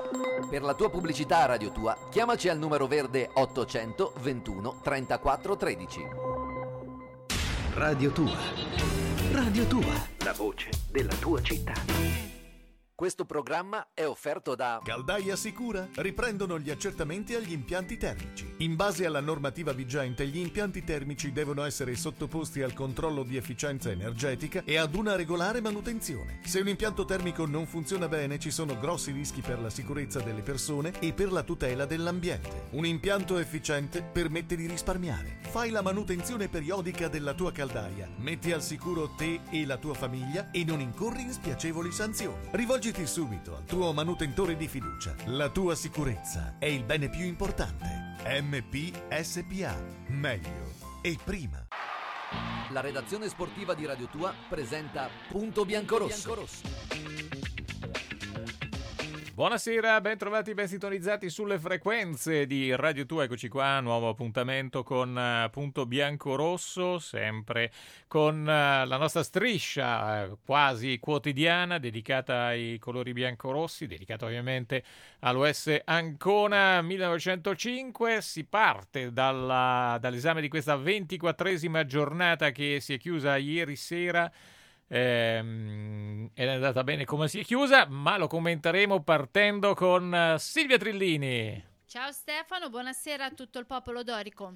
Per la tua pubblicità a Radio Tua, chiamaci al numero verde 800 21 34 13. Radio Tua. Radio Tua. La voce della tua città. Questo programma è offerto da Caldaia Sicura. Riprendono gli accertamenti agli impianti termici. In base alla normativa vigente, gli impianti termici devono essere sottoposti al controllo di efficienza energetica e ad una regolare manutenzione. Se un impianto termico non funziona bene, ci sono grossi rischi per la sicurezza delle persone e per la tutela dell'ambiente. Un impianto efficiente permette di risparmiare. Fai la manutenzione periodica della tua caldaia, metti al sicuro te e la tua famiglia e non incorri in spiacevoli sanzioni. Rivolgiti subito al tuo manutentore di fiducia. La tua sicurezza è il bene più importante. MPSPA. Meglio e prima. la redazione sportiva di Radio Tua presenta Punto Biancorosso. Buonasera, ben trovati, ben sintonizzati sulle frequenze di Radio Tua. Eccoci qua, nuovo appuntamento con Punto Biancorosso, sempre con la nostra striscia quasi quotidiana dedicata ai colori biancorossi, dedicata ovviamente all'US Ancona 1905. Si parte dall'esame di questa 24esima giornata che si è chiusa ieri sera. È andata bene come si è chiusa, ma lo commenteremo partendo con Silvia Trillini. Ciao Stefano, buonasera a tutto il popolo dorico.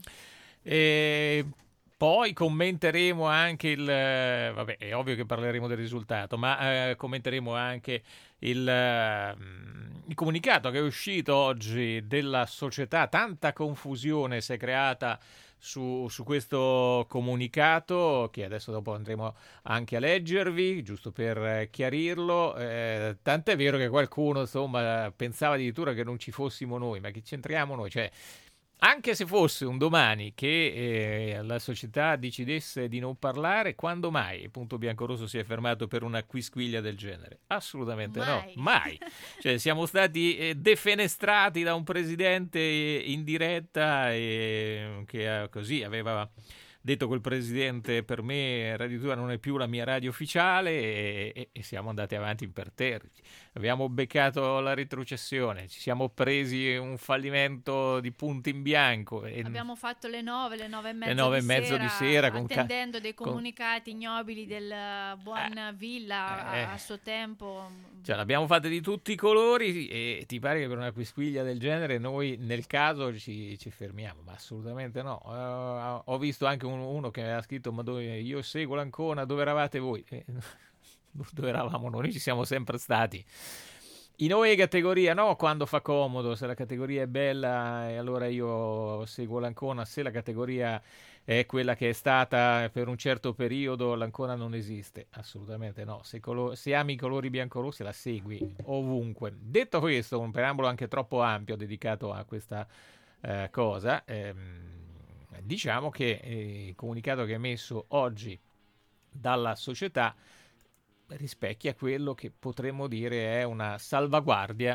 E poi commenteremo anche vabbè, è ovvio che parleremo del risultato, ma commenteremo anche il comunicato che è uscito oggi della società. Tanta confusione si è creata su questo comunicato, che adesso dopo andremo anche a leggervi, giusto per chiarirlo. Tant'è vero che qualcuno insomma pensava addirittura che non ci fossimo noi, ma che c'entriamo noi? Cioè, anche se fosse un domani che la società decidesse di non parlare, quando mai il Punto Biancorosso si è fermato per una quisquiglia del genere? Assolutamente Mai. no, mai. Cioè, siamo stati defenestrati da un presidente in diretta che così aveva detto quel presidente: per me Radio Tua non è più la mia radio ufficiale, e siamo andati avanti imperterriti. Abbiamo beccato la retrocessione, ci siamo presi un fallimento di punto in bianco. Abbiamo fatto le 9 e mezza, le 9 e mezzo di sera attendendo dei comunicati ignobili del buon Villa a suo tempo. Cioè, l'abbiamo fatte di tutti i colori, e ti pare che per una quisquiglia del genere noi nel caso ci fermiamo? Ma assolutamente no. Ho visto anche uno che aveva scritto: ma dove io seguo l'Ancona, dove eravate voi? Dove eravamo noi? Ci siamo sempre stati. In ogni categoria, no, quando fa comodo. Se la categoria è bella, e allora io seguo l'Ancona. Se la categoria è quella che è stata per un certo periodo, l'Ancona non esiste. Assolutamente no. Se ami i colori biancorossi, la segui ovunque. Detto questo, un preambolo anche troppo ampio dedicato a questa cosa, diciamo che il comunicato che è emesso oggi dalla società rispecchia quello che potremmo dire è una salvaguardia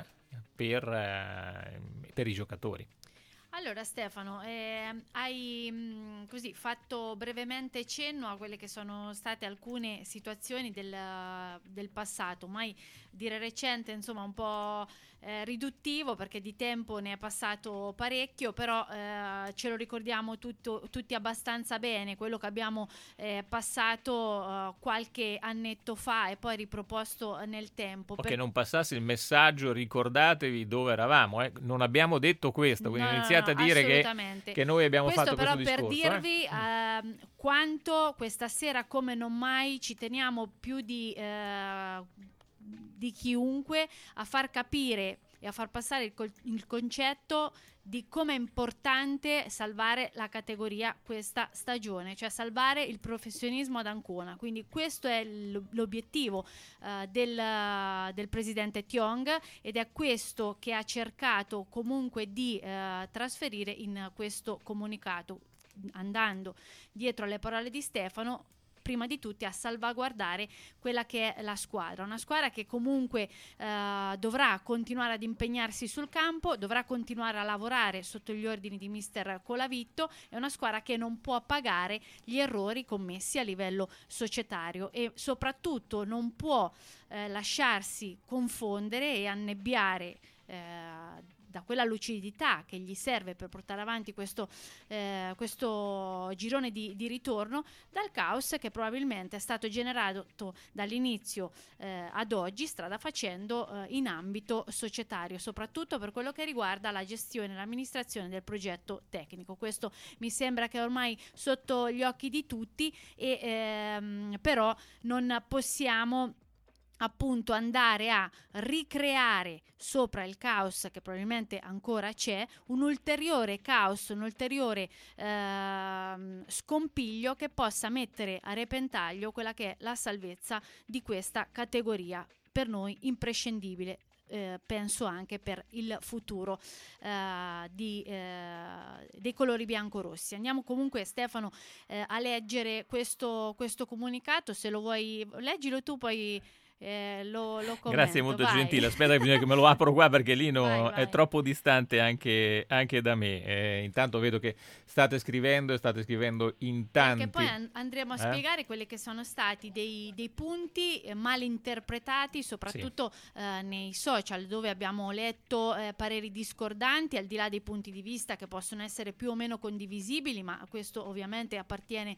per i giocatori. Allora Stefano, hai così fatto brevemente cenno a quelle che sono state alcune situazioni del passato, mai dire recente, insomma un po' riduttivo, perché di tempo ne è passato parecchio, però ce lo ricordiamo tutti abbastanza bene, quello che abbiamo passato qualche annetto fa e poi riproposto nel tempo. Che non passasse il messaggio: ricordatevi dove eravamo. Non abbiamo detto questo, quindi iniziate a dire che noi abbiamo fatto questo discorso. Questo però per dirvi quanto questa sera, come non mai, ci teniamo più di chiunque a far capire e a far passare il concetto di come è importante salvare la categoria questa stagione, cioè salvare il professionismo ad Ancona. Quindi questo è l'obiettivo del presidente Tiong, ed è questo che ha cercato comunque di trasferire in questo comunicato, andando dietro alle parole di Stefano, prima di tutti a salvaguardare quella che è la squadra, una squadra che comunque dovrà continuare ad impegnarsi sul campo, dovrà continuare a lavorare sotto gli ordini di mister Colavitto. È una squadra che non può pagare gli errori commessi a livello societario, e soprattutto non può lasciarsi confondere e annebbiare da quella lucidità che gli serve per portare avanti questo girone di ritorno dal caos che probabilmente è stato generato dall'inizio ad oggi, strada facendo, in ambito societario, soprattutto per quello che riguarda la gestione e l'amministrazione del progetto tecnico. Questo mi sembra che ormai sotto gli occhi di tutti, e però non possiamo appunto andare a ricreare sopra il caos che probabilmente ancora c'è un ulteriore caos, un ulteriore scompiglio che possa mettere a repentaglio quella che è la salvezza di questa categoria per noi imprescindibile. Penso anche per il futuro dei colori biancorossi. Andiamo comunque, Stefano, a leggere questo comunicato. Se lo vuoi, leggilo tu, poi lo commento. Grazie, molto vai. gentile. Aspetta che bisogna che me lo apro qua, perché Lino Vai. è troppo distante anche da me. Intanto vedo che state scrivendo in tanti. Perché poi andremo a spiegare quelli che sono stati dei punti mal interpretati, soprattutto nei social, dove abbiamo letto pareri discordanti, al di là dei punti di vista che possono essere più o meno condivisibili, ma questo ovviamente appartiene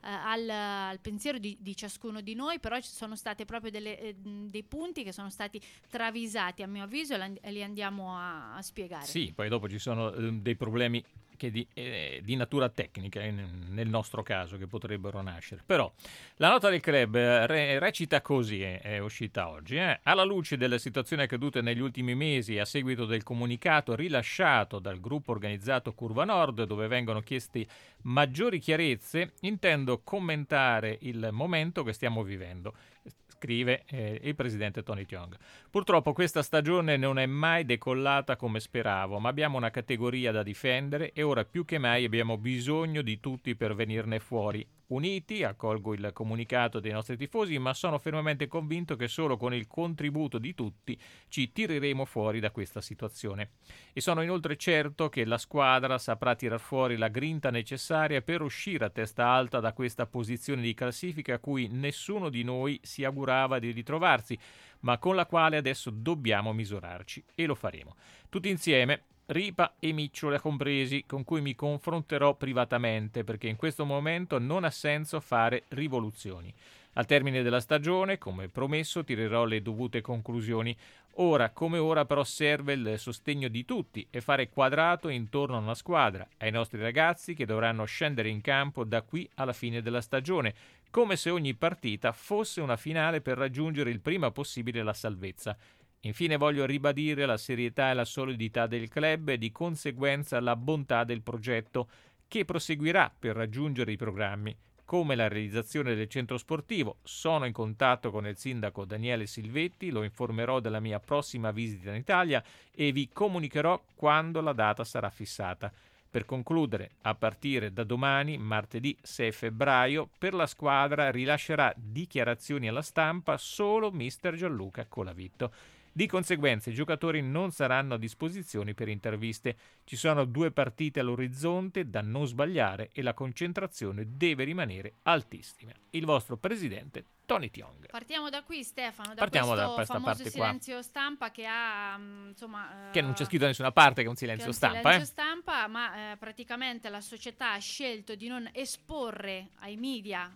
al pensiero di ciascuno di noi. Però ci sono state proprio dei punti che sono stati travisati, a mio avviso, e li andiamo a spiegare. Sì, poi dopo ci sono dei problemi che di natura tecnica nel nostro caso, che potrebbero nascere. Però la nota del club recita così, è uscita oggi. Alla luce delle situazioni accadute negli ultimi mesi a seguito del comunicato rilasciato dal gruppo organizzato Curva Nord, dove vengono chiesti maggiori chiarezze, intendo commentare il momento che stiamo vivendo, scrive il presidente Tony Tiong. Purtroppo questa stagione non è mai decollata come speravo, ma abbiamo una categoria da difendere e ora più che mai abbiamo bisogno di tutti per venirne fuori. Uniti, accolgo il comunicato dei nostri tifosi, ma sono fermamente convinto che solo con il contributo di tutti ci tireremo fuori da questa situazione. E sono inoltre certo che la squadra saprà tirar fuori la grinta necessaria per uscire a testa alta da questa posizione di classifica a cui nessuno di noi si augurava di ritrovarsi, ma con la quale adesso dobbiamo misurarci, e lo faremo. Tutti insieme, Ripa e Micciola compresi, con cui mi confronterò privatamente, perché in questo momento non ha senso fare rivoluzioni. Al termine della stagione, come promesso, tirerò le dovute conclusioni. Ora come ora però serve il sostegno di tutti e fare quadrato intorno a una squadra, ai nostri ragazzi che dovranno scendere in campo da qui alla fine della stagione, come se ogni partita fosse una finale per raggiungere il prima possibile la salvezza. Infine voglio ribadire la serietà e la solidità del club e di conseguenza la bontà del progetto che proseguirà per raggiungere i programmi, come la realizzazione del centro sportivo. Sono in contatto con il sindaco Daniele Silvetti, lo informerò della mia prossima visita in Italia e vi comunicherò quando la data sarà fissata. Per concludere, a partire da domani, martedì 6 febbraio, per la squadra rilascerà dichiarazioni alla stampa solo mister Gianluca Colavitto. Di conseguenza i giocatori non saranno a disposizione per interviste. Ci sono 2 partite all'orizzonte da non sbagliare e la concentrazione deve rimanere altissima. Il vostro presidente Tony Tiong. Partiamo da qui, Stefano, da Partiamo questo da questa famoso parte silenzio qua, stampa che ha che non c'è scritto da nessuna parte che è un silenzio stampa. Silenzio stampa, ma praticamente la società ha scelto di non esporre ai media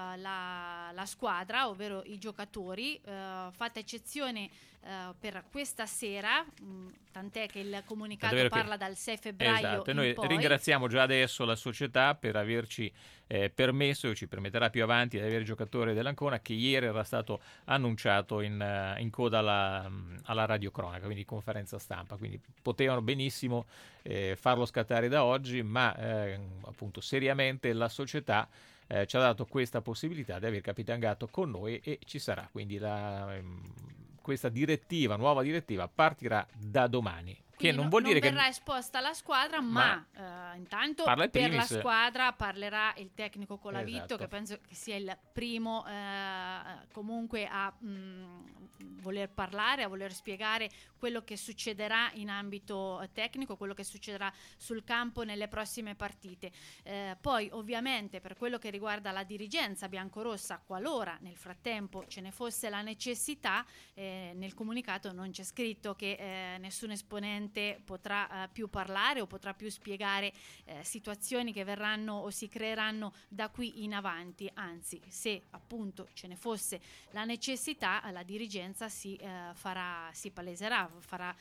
la squadra, ovvero i giocatori, fatta eccezione per questa sera, tant'è che il comunicato parla dal 6 febbraio. Esatto, e noi ringraziamo già adesso la società per averci permesso, e ci permetterà più avanti, di avere giocatori dell'Ancona, che ieri era stato annunciato in coda alla radiocronaca, quindi conferenza stampa, quindi potevano benissimo farlo scattare da oggi, ma appunto seriamente la società ci ha dato questa possibilità di aver capitaneato con noi, e ci sarà quindi questa nuova direttiva partirà da domani. Che non vuol dire verrà esposta la squadra, ma intanto per la squadra parlerà il tecnico Colavitto, esatto, che penso che sia il primo comunque a voler parlare, a voler spiegare quello che succederà in ambito tecnico, quello che succederà sul campo nelle prossime partite. Poi ovviamente per quello che riguarda la dirigenza biancorossa, qualora nel frattempo ce ne fosse la necessità, nel comunicato non c'è scritto che nessun esponente potrà più parlare o potrà più spiegare situazioni che verranno o si creeranno da qui in avanti, anzi, se appunto ce ne fosse la necessità, la dirigenza si paleserà,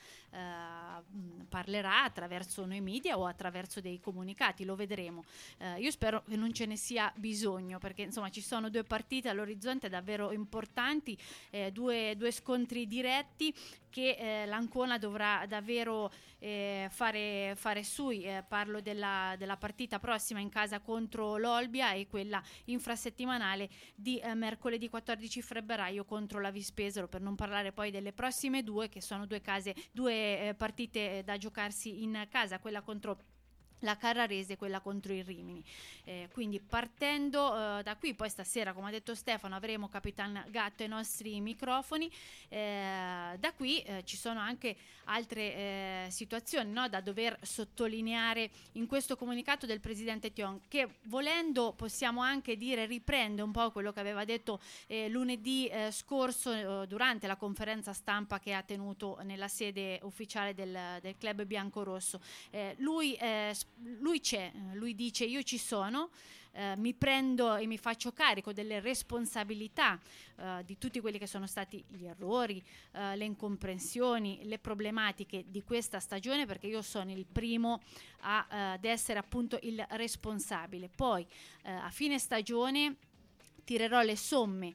parlerà attraverso noi media o attraverso dei comunicati, lo vedremo. Io spero che non ce ne sia bisogno, perché insomma ci sono 2 partite all'orizzonte davvero importanti, due scontri diretti che l'Ancona dovrà davvero fare sui. Parlo della partita prossima in casa contro l'Olbia e quella infrasettimanale di mercoledì 14 febbraio contro la Vispesaro, per non parlare poi delle prossime 2, che sono 2 partite da giocarsi in casa, quella contro la Carrarese e quella contro il Rimini. Quindi partendo da qui, poi stasera, come ha detto Stefano, avremo Capitan Gatto ai nostri microfoni. Da qui ci sono anche altre situazioni, no, da dover sottolineare in questo comunicato del presidente Thion, che volendo possiamo anche dire riprende un po' quello che aveva detto lunedì scorso durante la conferenza stampa che ha tenuto nella sede ufficiale del club biancorosso. Lui c'è, lui dice: io ci sono, mi prendo e mi faccio carico delle responsabilità di tutti quelli che sono stati gli errori, le incomprensioni, le problematiche di questa stagione, perché io sono il primo ad essere appunto il responsabile. Poi a fine stagione tirerò le somme,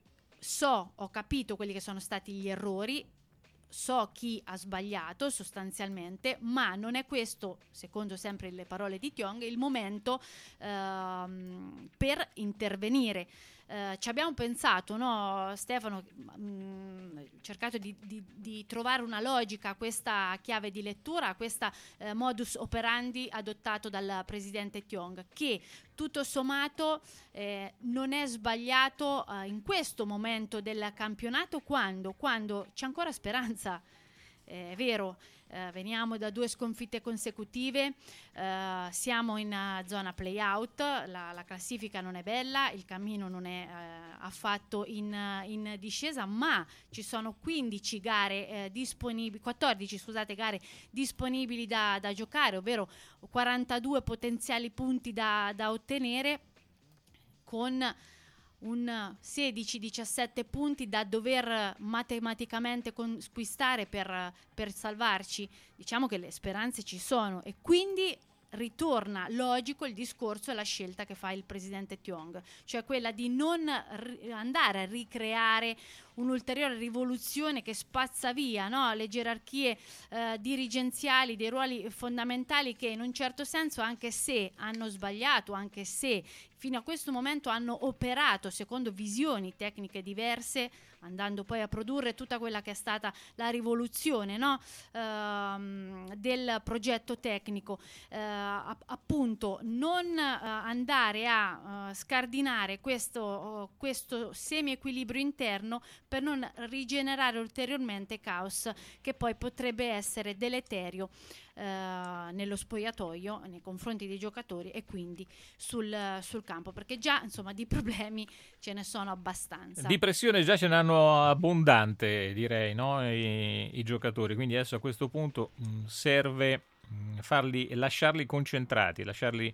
ho capito quelli che sono stati gli errori, so chi ha sbagliato sostanzialmente, ma non è questo, secondo sempre le parole di Thiong, il momento per intervenire. Ci abbiamo pensato, no, Stefano, cercato di trovare una logica a questa chiave di lettura, a questa modus operandi adottato dal presidente Thiong, che tutto sommato non è sbagliato in questo momento del campionato, quando c'è ancora speranza. È vero, veniamo da 2 sconfitte consecutive, siamo in zona play-out, la classifica non è bella, il cammino non è affatto in discesa, ma ci sono 14 gare disponibili da giocare, ovvero 42 potenziali punti da ottenere, con un 16-17 punti da dover matematicamente conquistare per salvarci. Diciamo che le speranze ci sono, e quindi ritorna logico il discorso e la scelta che fa il presidente Thiong, cioè quella di non andare a ricreare un'ulteriore rivoluzione che spazza via, no, le gerarchie dirigenziali dei ruoli fondamentali che in un certo senso, anche se hanno sbagliato, anche se fino a questo momento hanno operato secondo visioni tecniche diverse, andando poi a produrre tutta quella che è stata la rivoluzione, no, del progetto tecnico, appunto non andare a scardinare questo semi-equilibrio interno per non rigenerare ulteriormente caos che poi potrebbe essere deleterio nello spogliatoio nei confronti dei giocatori e quindi sul campo, perché già insomma di problemi ce ne sono abbastanza. Di pressione già ce n'hanno abbondante, direi, no? I giocatori, quindi adesso a questo punto serve lasciarli concentrati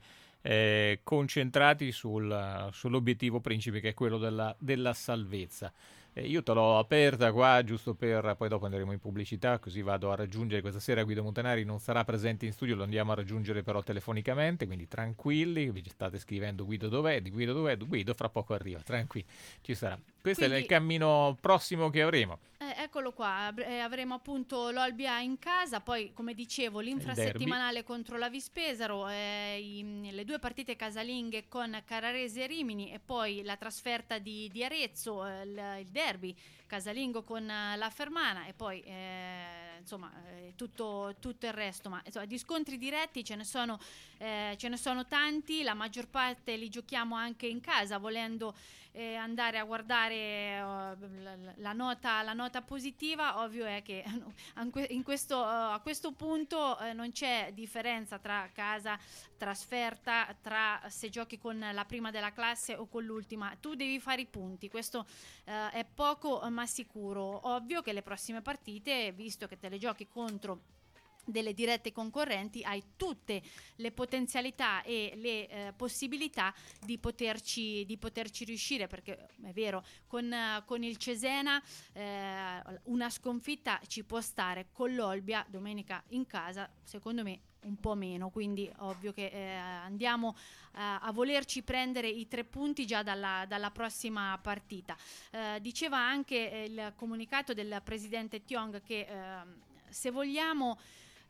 sull'obiettivo principe, che è quello della salvezza. Io te l'ho aperta qua giusto per poi dopo andremo in pubblicità, così vado a raggiungere questa sera Guido Montanari, non sarà presente in studio, lo andiamo a raggiungere però telefonicamente, quindi tranquilli, vi state scrivendo Guido dov'è, Guido fra poco arriva, tranquilli, ci sarà. Questo quindi è il cammino prossimo che avremo. Eccolo qua, avremo appunto l'Olbia in casa, poi come dicevo l'infrasettimanale contro la Vispesaro, le 2 partite casalinghe con Carrarese e Rimini, e poi la trasferta di Arezzo, il derby casalingo con la Fermana, e poi insomma tutto il resto, ma insomma, di scontri diretti ce ne sono tanti, la maggior parte li giochiamo anche in casa, volendo andare a guardare la nota positiva. Ovvio è che a questo punto non c'è differenza tra casa, trasferta, tra se giochi con la prima della classe o con l'ultima. Tu devi fare i punti, questo è poco ma sicuro. Ovvio che le prossime partite, visto che te le giochi contro delle dirette concorrenti, hai tutte le potenzialità e le possibilità di poterci riuscire, perché è vero, con il Cesena una sconfitta ci può stare, con l'Olbia domenica in casa secondo me un po' meno, quindi ovvio che andiamo a volerci prendere i 3 punti già dalla prossima partita. Diceva anche il comunicato del presidente Tiong che se vogliamo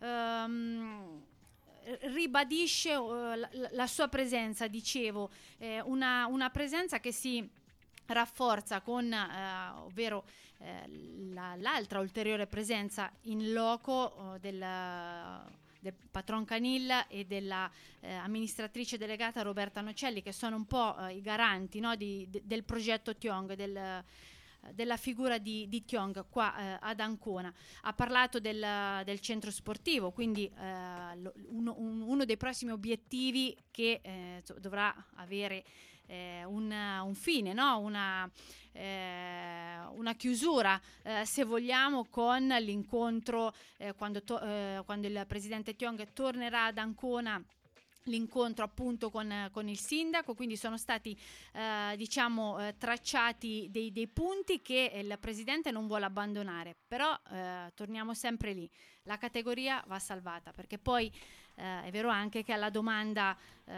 ribadisce la sua presenza, dicevo, una presenza che si rafforza con ovvero l'altra ulteriore presenza in loco del patron Canil e della amministratrice delegata Roberta Nocelli, che sono un po' i garanti, no, del progetto Tiong, della figura di Tiong qua ad Ancona. Ha parlato del centro sportivo, quindi uno dei prossimi obiettivi che dovrà avere un fine, no? Una chiusura, se vogliamo, con l'incontro quando il presidente Tiong tornerà ad Ancona, l'incontro appunto con il sindaco. Quindi sono stati tracciati dei punti che il presidente non vuole abbandonare, però torniamo sempre lì, la categoria va salvata, perché poi è vero anche che alla domanda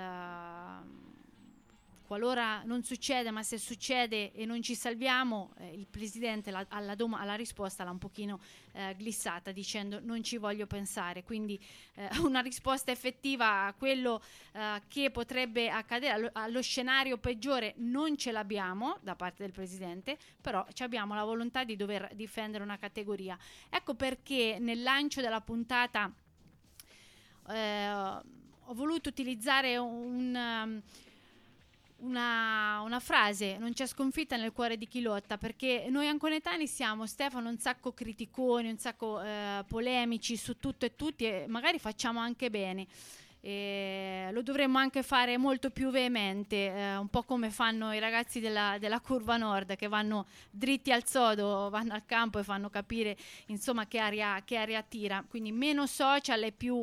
qualora non succede, ma se succede e non ci salviamo, il presidente alla risposta l'ha un pochino glissata, dicendo non ci voglio pensare. Quindi una risposta effettiva a quello che potrebbe accadere, allo scenario peggiore, non ce l'abbiamo da parte del presidente, però abbiamo la volontà di dover difendere una categoria. Ecco perché nel lancio della puntata ho voluto utilizzare una frase: non c'è sconfitta nel cuore di chi lotta, perché noi anconetani siamo, Stefano, un sacco criticoni, un sacco polemici su tutto e tutti, e magari facciamo anche bene. Lo dovremmo anche fare molto più veemente, un po' come fanno i ragazzi della Curva Nord, che vanno dritti al sodo, vanno al campo e fanno capire insomma che aria tira. Quindi meno social e più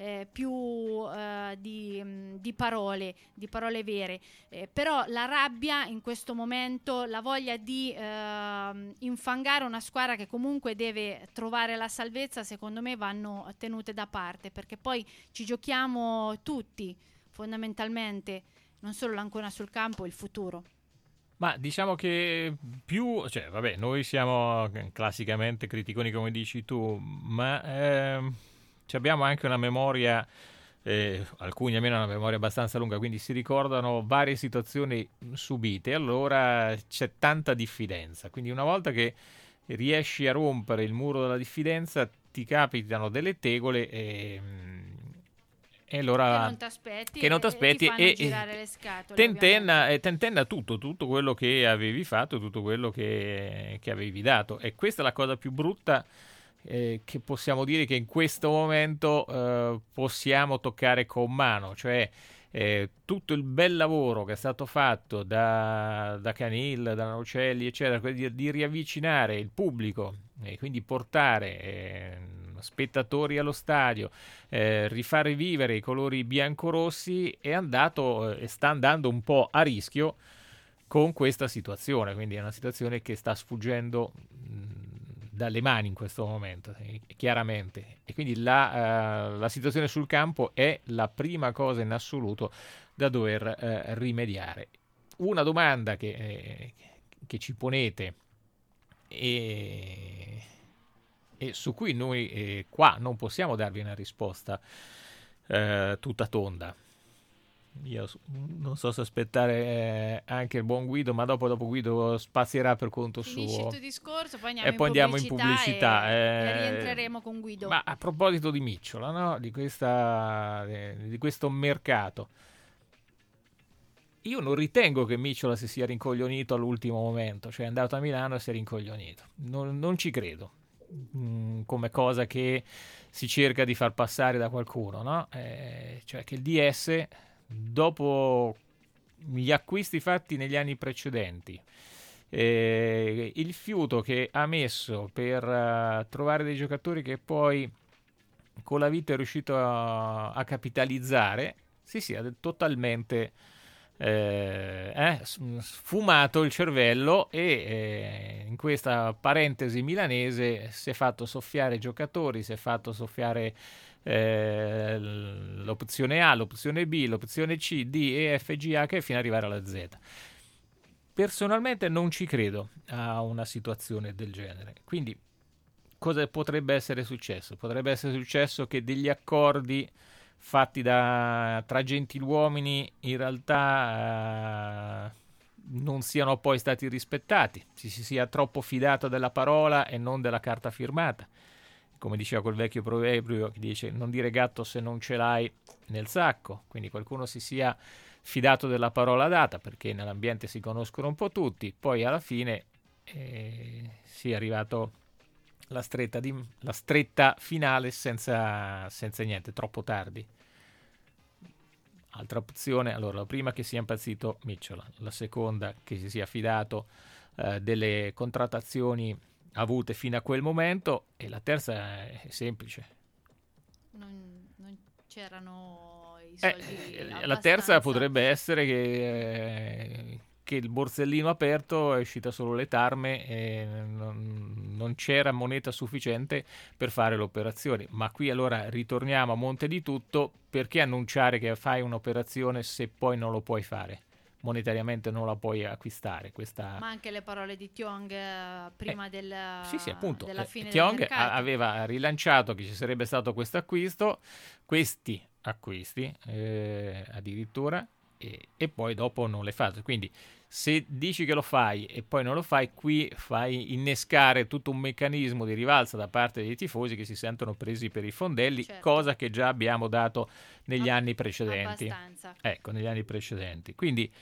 di parole vere, però la rabbia in questo momento, la voglia di infangare una squadra che comunque deve trovare la salvezza, secondo me vanno tenute da parte, perché poi ci giochiamo tutti fondamentalmente, non solo l'Ancona sul campo, il futuro. Ma diciamo che noi siamo classicamente criticoni, come dici tu, ma abbiamo anche una memoria, alcuni almeno una memoria abbastanza lunga, quindi si ricordano varie situazioni subite, allora c'è tanta diffidenza. Quindi una volta che riesci a rompere il muro della diffidenza, ti capitano delle tegole e allora che non ti aspetti e girare le scatole, tentenna tutto quello che avevi fatto, tutto quello che avevi dato. E questa è la cosa più brutta che possiamo dire, che in questo momento possiamo toccare con mano, cioè tutto il bel lavoro che è stato fatto da Canil, da Nocelli, eccetera, di riavvicinare il pubblico e quindi portare spettatori allo stadio, rifare vivere i colori biancorossi, è andato e sta andando un po' a rischio con questa situazione. Quindi è una situazione che sta sfuggendo dalle mani in questo momento, chiaramente, e quindi la situazione sul campo è la prima cosa in assoluto da dover rimediare. Una domanda che ci ponete e su cui noi qua non possiamo darvi una risposta tutta tonda, Io non so se aspettare anche il buon Guido, ma dopo Guido spazierà per conto Finisci suo. il tuo discorso, poi E poi andiamo in pubblicità. E rientreremo con Guido. Ma a proposito di Micciola, no? Di questo mercato, io non ritengo che Micciola si sia rincoglionito all'ultimo momento, cioè è andato a Milano e si è rincoglionito. Non ci credo, come cosa che si cerca di far passare da qualcuno, no? Cioè che il DS, dopo gli acquisti fatti negli anni precedenti, il fiuto che ha messo per trovare dei giocatori che poi con la vita è riuscito a capitalizzare, si sia totalmente sfumato il cervello e in questa parentesi milanese si è fatto soffiare giocatori, si è fatto soffiare l'opzione A, l'opzione B, l'opzione C, D, E, F, G, H fino ad arrivare alla Z. Personalmente non ci credo a una situazione del genere. Quindi cosa potrebbe essere successo? Potrebbe essere successo che degli accordi fatti tra gentiluomini in realtà non siano poi stati rispettati, si sia troppo fidato della parola e non della carta firmata. Come diceva quel vecchio proverbio che dice: non dire gatto se non ce l'hai nel sacco. Quindi qualcuno si sia fidato della parola data, perché nell'ambiente si conoscono un po' tutti, poi alla fine si è arrivato la stretta finale senza niente, troppo tardi. Altra opzione, allora, la prima che sia impazzito Micciola, la seconda che si sia fidato delle contrattazioni avute fino a quel momento, e la terza è semplice. Non c'erano i soldi la terza potrebbe essere che il borsellino aperto è uscita solo le tarme e non c'era moneta sufficiente per fare l'operazione. Ma qui allora ritorniamo a monte di tutto: perché annunciare che fai un'operazione se poi non lo puoi fare? Monetariamente non la puoi acquistare. Ma anche le parole di Tiong prima della fine Tiong del mercato. aveva rilanciato che ci sarebbe stato questi acquisti addirittura, e poi dopo non le fate. Quindi se dici che lo fai e poi non lo fai, qui fai innescare tutto un meccanismo di rivalsa da parte dei tifosi che si sentono presi per i fondelli, certo, cosa che già abbiamo dato negli anni precedenti. Abbastanza. Ecco, negli anni precedenti. Quindi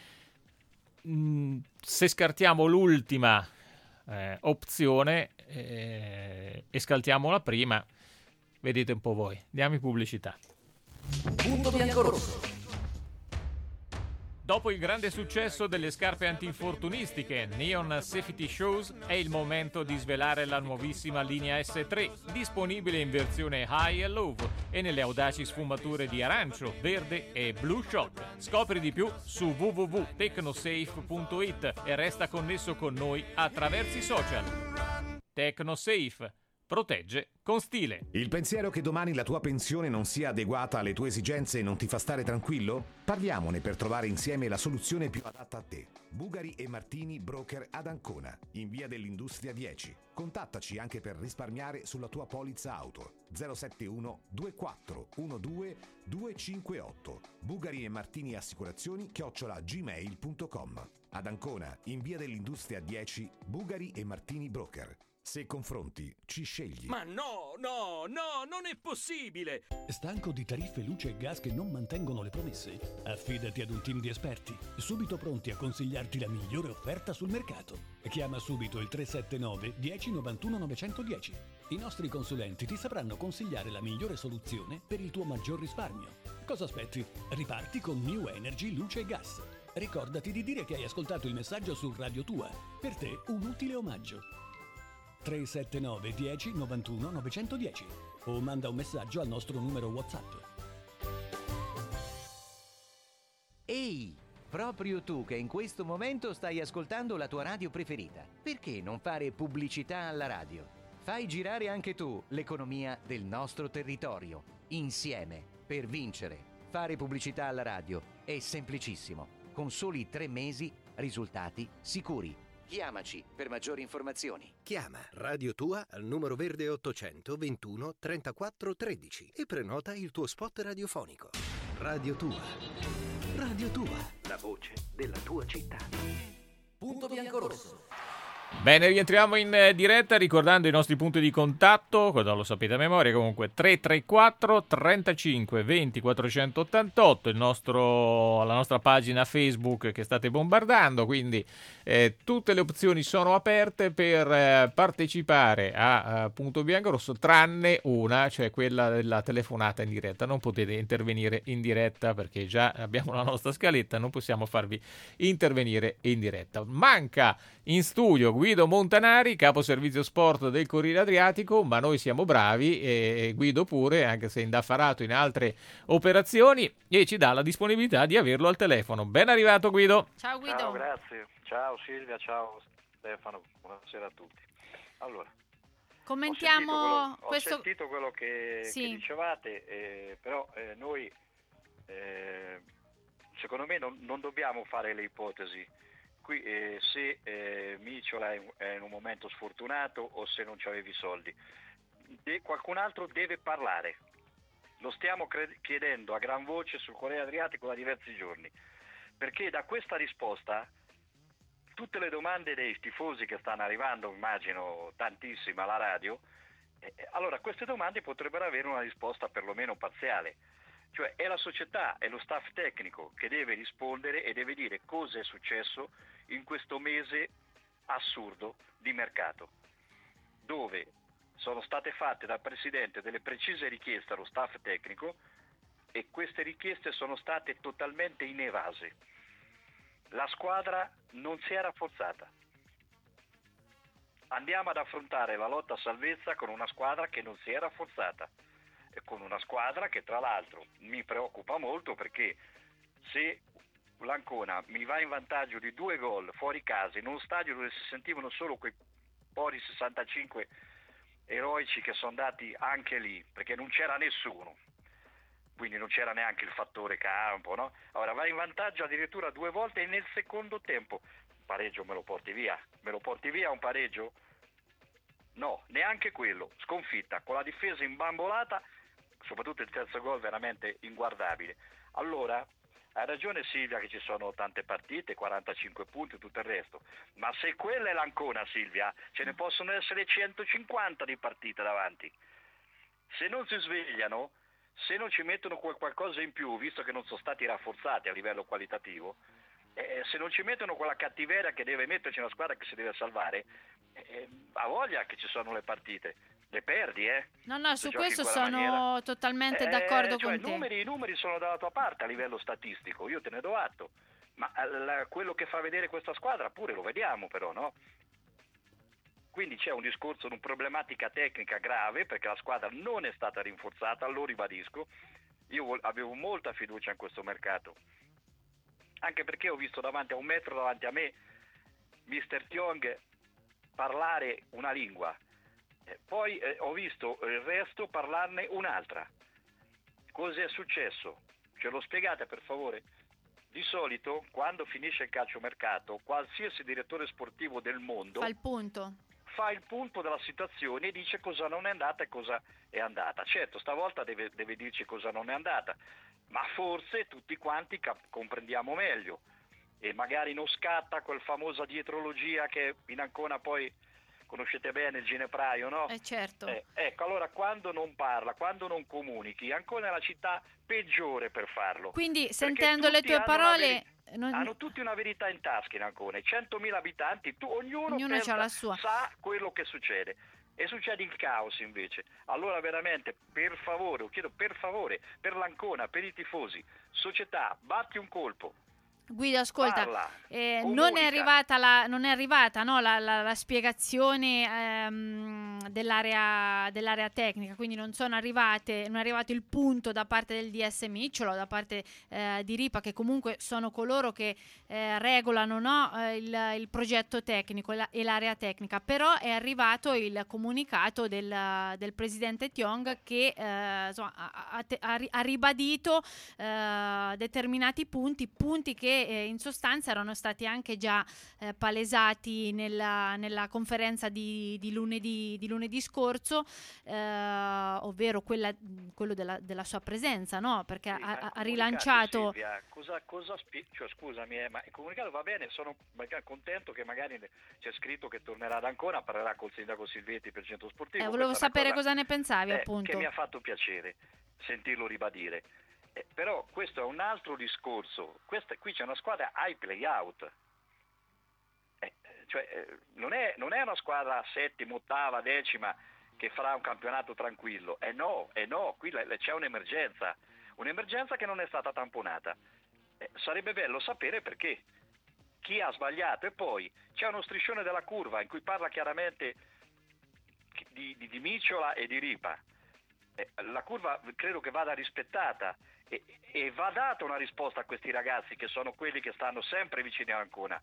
se scartiamo l'ultima opzione e scaltiamo la prima, vedete un po' voi. Diamo in pubblicità. Punto biancorosso. Dopo il grande successo delle scarpe antinfortunistiche Neon Safety Shoes, è il momento di svelare la nuovissima linea S3, disponibile in versione high e low e nelle audaci sfumature di arancio, verde e blue shock. Scopri di più su www.tecnosafe.it e resta connesso con noi attraverso i social. Tecnosafe. Protegge con stile. Il pensiero che domani la tua pensione non sia adeguata alle tue esigenze non ti fa stare tranquillo? Parliamone per trovare insieme la soluzione più adatta a te. Bugari e Martini Broker ad Ancona, in via dell'Industria 10. Contattaci anche per risparmiare sulla tua polizza auto. 071 24 12 258. Bugari e Martini Assicurazioni @gmail.com. Ad Ancona, in via dell'Industria 10, Bugari e Martini Broker. Se confronti, ci scegli. Ma no, non è possibile! Stanco di tariffe luce e gas che non mantengono le promesse? Affidati ad un team di esperti, subito pronti a consigliarti la migliore offerta sul mercato. Chiama subito il 379 10 91 910. I nostri consulenti ti sapranno consigliare la migliore soluzione per il tuo maggior risparmio. Cosa aspetti? Riparti con New Energy Luce e Gas. Ricordati di dire che hai ascoltato il messaggio su Radio Tua. Per te un utile omaggio. 379 10 91 910 o manda un messaggio al nostro numero WhatsApp. Ehi, proprio tu che in questo momento stai ascoltando la tua radio preferita, perché non fare pubblicità alla radio? Fai girare anche tu l'economia del nostro territorio, insieme, per vincere. Fare pubblicità alla radio è semplicissimo, con soli 3 mesi, risultati sicuri. Chiamaci per maggiori informazioni. Chiama Radio Tua al numero verde 800 21 34 13 e prenota il tuo spot radiofonico. Radio Tua. Radio Tua. La voce della tua città. Punto biancorosso. Bene, rientriamo in diretta ricordando i nostri punti di contatto, lo sapete a memoria, comunque 334 35 20 488, la nostra pagina Facebook che state bombardando, quindi tutte le opzioni sono aperte per partecipare a Punto Biancorosso, tranne una, cioè quella della telefonata in diretta. Non potete intervenire in diretta perché già abbiamo la nostra scaletta, non possiamo farvi intervenire in diretta. Manca in studio Guido Montanari, capo servizio sport del Corriere Adriatico, ma noi siamo bravi e Guido pure, anche se indaffarato in altre operazioni, e ci dà la disponibilità di averlo al telefono. Ben arrivato Guido. Ciao Guido. Ciao, grazie. Ciao Silvia, ciao Stefano, buonasera a tutti. Allora, commentiamo ho sentito quello che dicevate, però noi secondo me non dobbiamo fare le ipotesi. Qui se Miciola è in un momento sfortunato o se non c'avevi soldi, qualcun altro deve parlare. Lo stiamo chiedendo a gran voce sul Corriere Adriatico da diversi giorni, perché da questa risposta tutte le domande dei tifosi che stanno arrivando, immagino tantissime alla radio, allora queste domande potrebbero avere una risposta perlomeno parziale. Cioè è la società, è lo staff tecnico che deve rispondere e deve dire cosa è successo in questo mese assurdo di mercato, dove sono state fatte dal Presidente delle precise richieste allo staff tecnico e queste richieste sono state totalmente inevase. La squadra non si è rafforzata. Andiamo ad affrontare la lotta a salvezza con una squadra che non si è rafforzata. Con una squadra che tra l'altro mi preoccupa molto, perché se l'Ancona mi va in vantaggio di 2 gol fuori casa in uno stadio dove si sentivano solo quei pori 65 eroici che sono andati anche lì perché non c'era nessuno, quindi non c'era neanche il fattore campo, no? Ora vai in vantaggio addirittura 2 volte e nel secondo tempo pareggio me lo porti via un pareggio? No, neanche quello. Sconfitta con la difesa imbambolata, soprattutto il terzo gol veramente inguardabile. Allora, ha ragione Silvia che ci sono tante partite, 45 punti e tutto il resto, ma se quella è l'Ancona, Silvia, ce ne possono essere 150 di partite davanti. Se non si svegliano, se non ci mettono qualcosa in più, visto che non sono stati rafforzati a livello qualitativo, se non ci mettono quella cattiveria che deve metterci una squadra che si deve salvare, ha voglia che ci sono le partite. Le perdi, No, su questo sono totalmente d'accordo con te. I numeri sono dalla tua parte a livello statistico, io te ne do atto, ma quello che fa vedere questa squadra pure lo vediamo però, no? Quindi c'è un discorso di una problematica tecnica grave, perché la squadra non è stata rinforzata, lo ribadisco. Io avevo molta fiducia in questo mercato, anche perché ho visto davanti a un metro davanti a me Mr. Tiong parlare una lingua, poi ho visto il resto parlarne un'altra. Cosa è successo? Ce lo spiegate per favore? Di solito quando finisce il calciomercato qualsiasi direttore sportivo del mondo fa il punto della situazione e dice cosa non è andata e cosa è andata. Certo, stavolta deve dirci cosa non è andata, ma forse tutti quanti comprendiamo meglio e magari non scatta quel famosa dietrologia che in Ancona poi conoscete bene, il ginepraio, no? Certo. Ecco, allora quando non parla, quando non comunichi, Ancona è la città peggiore per farlo. Quindi sentendo le tue parole hanno tutti una verità in tasca in Ancona, 100.000 abitanti, ognuno ha la sua. Sa quello che succede. E succede il caos invece. Allora veramente, per favore, lo chiedo per favore, per l'Ancona, per i tifosi, società, batti un colpo. Guido, ascolta, non è arrivata la spiegazione dell'area tecnica, quindi non è arrivato il punto da parte del DS Micciola o da parte di Ripa, che comunque sono coloro che regolano, no, il progetto tecnico e l'area tecnica, però è arrivato il comunicato del presidente Tiong che insomma, ha ribadito determinati punti che in sostanza erano stati anche già palesati nella conferenza di lunedì scorso, ovvero quello della sua presenza, no? Perché Sì, ha rilanciato. Silvia, cioè, scusami, ma il comunicato va bene, sono contento che magari c'è scritto che tornerà ad Ancona, parlerà col sindaco Silvetti per il centro sportivo. Volevo sapere cosa ne pensavi, che appunto. mi ha fatto piacere sentirlo ribadire. Però questo è un altro discorso. Qui c'è una squadra ai play-out. Non è una squadra settima, ottava, decima che farà un campionato tranquillo. No, qui c'è un'emergenza che non è stata tamponata. Sarebbe bello sapere perché, chi ha sbagliato, e poi c'è uno striscione della curva in cui parla chiaramente di Micciola e di Ripa. La curva credo che vada rispettata e va data una risposta a questi ragazzi che sono quelli che stanno sempre vicini a Ancona,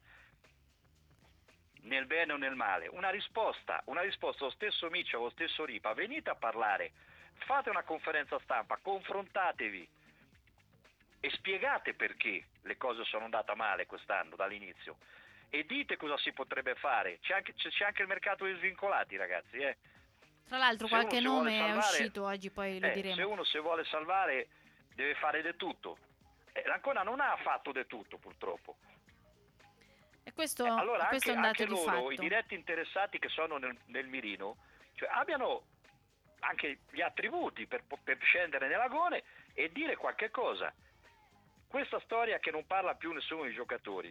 nel bene o nel male. Una risposta lo stesso Micciola, lo stesso Ripa, venite a parlare, fate una conferenza stampa, confrontatevi e spiegate perché le cose sono andate male quest'anno dall'inizio e dite cosa si potrebbe fare. C'è anche il mercato dei svincolati, ragazzi, Tra l'altro qualche nome è uscito oggi, poi lo diremo. Se uno si vuole salvare deve fare di tutto. L'Ancona non ha fatto di tutto, purtroppo. E questo è un dato anche di loro, fatto. I diretti interessati che sono nel mirino, cioè abbiano anche gli attributi per scendere nell'agone e dire qualche cosa. Questa storia che non parla più nessuno dei giocatori.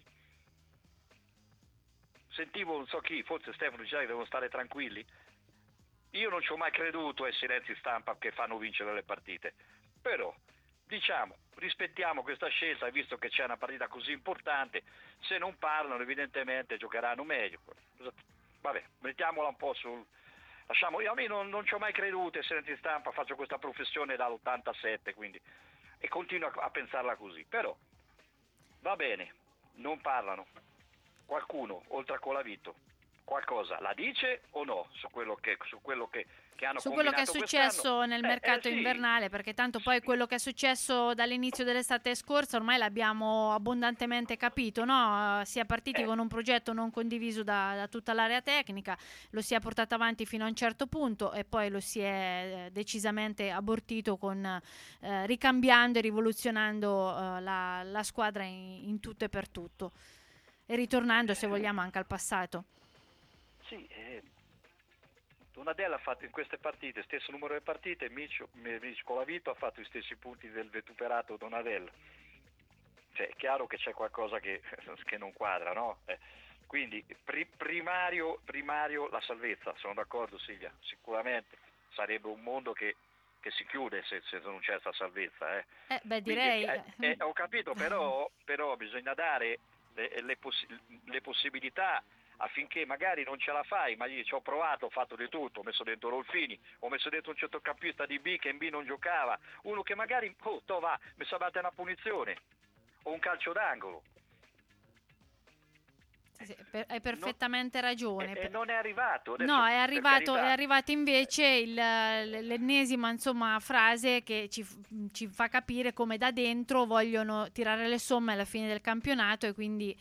Sentivo non so chi, forse Stefano diceva che devono stare tranquilli. Io non ci ho mai creduto ai silenzi stampa che fanno vincere le partite, però diciamo, rispettiamo questa scelta, visto che c'è una partita così importante. Se non parlano evidentemente giocheranno meglio. Vabbè, mettiamola un po' sul... a me non ci ho mai creduto ai silenzi stampa, faccio questa professione dall'87, quindi, e continuo a pensarla così, però va bene, non parlano. Qualcuno, oltre a Colavito, qualcosa la dice o no su quello che hanno su quello che è combinato successo quest'anno? nel mercato Sì. invernale, perché tanto poi quello che è successo dall'inizio dell'estate scorsa ormai l'abbiamo abbondantemente capito, no? Si è partiti con un progetto non condiviso da tutta l'area tecnica, lo si è portato avanti fino a un certo punto e poi lo si è decisamente abortito con ricambiando e rivoluzionando la squadra in tutto e per tutto e ritornando, se vogliamo, anche al passato. Sì, Donadella ha fatto in queste partite stesso numero di partite, Colavito ha fatto gli stessi punti del vituperato Donadella. Cioè, è chiaro che c'è qualcosa che non quadra, no? Quindi primario la salvezza, sono d'accordo Silvia, sicuramente sarebbe un mondo che si chiude se non c'è questa salvezza. Direi. Quindi, ho capito, però bisogna dare le possibilità affinché magari non ce la fai, ma io ci ho provato, ho fatto di tutto, ho messo dentro Rolfini, ho messo dentro un centrocampista di B che in B non giocava, uno che magari mi sa battere una punizione o un calcio d'angolo. Sì, hai perfettamente ragione. E non è arrivato. Adesso, no, è arrivato invece l'ennesima, insomma, frase che ci fa capire come da dentro vogliono tirare le somme alla fine del campionato e quindi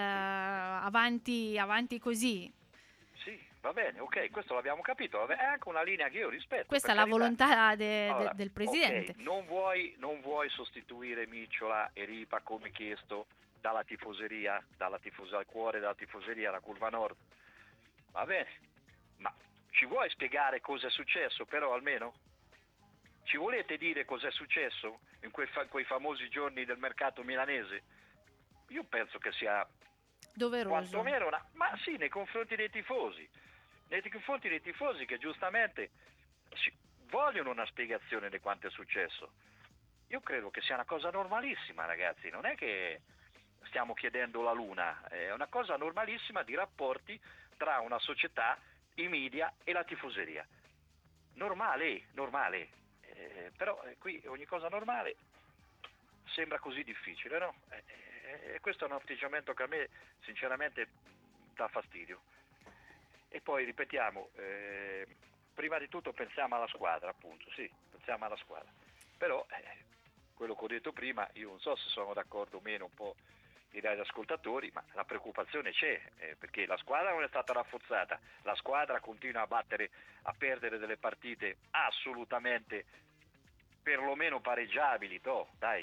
avanti così. Sì, va bene, ok, questo l'abbiamo capito, è anche una linea che io rispetto. Questa è la volontà del presidente. Okay, non vuoi sostituire Micciola e Ripa come chiesto dalla tifoseria, al cuore della tifoseria, la curva nord. Va bene, ma ci vuoi spiegare cosa è successo però almeno? Ci volete dire cosa è successo in quei famosi giorni del mercato milanese? Io penso che sia doveroso. Quantomeno ma sì, nei confronti dei tifosi. Nei confronti dei tifosi che giustamente vogliono una spiegazione di quanto è successo. Io credo che sia una cosa normalissima, ragazzi, non è che stiamo chiedendo la luna, è una cosa normalissima di rapporti tra una società i media e la tifoseria. Normale. Però qui ogni cosa normale sembra così difficile, no? Questo è un atteggiamento che a me sinceramente dà fastidio. E poi ripetiamo, prima di tutto pensiamo alla squadra, appunto, sì, pensiamo alla squadra. Però quello che ho detto prima, io non so se sono d'accordo o meno un po' i radioascoltatori, ma la preoccupazione c'è, perché la squadra non è stata rafforzata, la squadra continua a perdere delle partite assolutamente perlomeno pareggiabili, dai.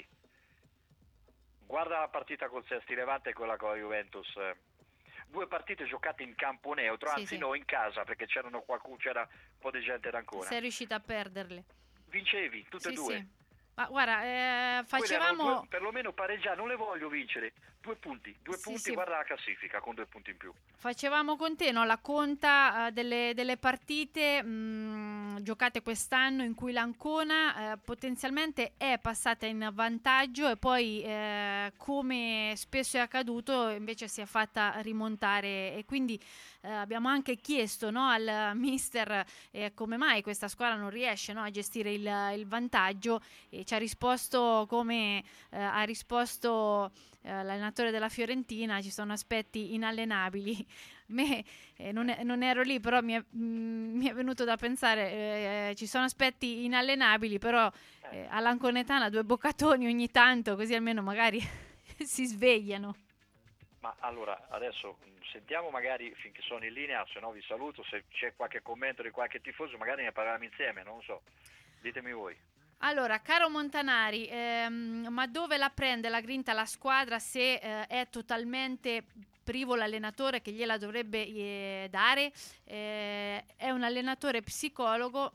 Guarda la partita col Sesti Levante e quella con la Juventus, 2 partite giocate in campo neutro, Sì, anzi sì. no, in casa, perché c'era un po' di gente d'Ancona. Sei riuscita a perderle. Vincevi tutte e Sì, due. sì. Ma guarda, Quelli erano facevamo... perlomeno pareggiare, non le voglio vincere. 2 punti, Sì, sì. guarda la classifica con 2 punti in più. Facevamo con te, no, la conta delle partite giocate quest'anno in cui l'Ancona potenzialmente è passata in vantaggio e poi come spesso è accaduto invece si è fatta rimontare, e quindi abbiamo anche chiesto, no, al mister come mai questa squadra non riesce, no, a gestire il vantaggio, e ci ha risposto come ha risposto l'allenatore della Fiorentina: ci sono aspetti inallenabili. Me non ero lì, però mi è venuto da pensare, ci sono aspetti inallenabili, però all'anconetana 2 boccatoni ogni tanto, così almeno magari si svegliano. Ma allora, adesso sentiamo magari finché sono in linea, se no vi saluto, se c'è qualche commento di qualche tifoso magari ne parliamo insieme, non lo so, ditemi voi. Allora, caro Montanari, ma dove la prende la grinta la squadra se è totalmente privo l'allenatore che gliela dovrebbe dare? È un allenatore psicologo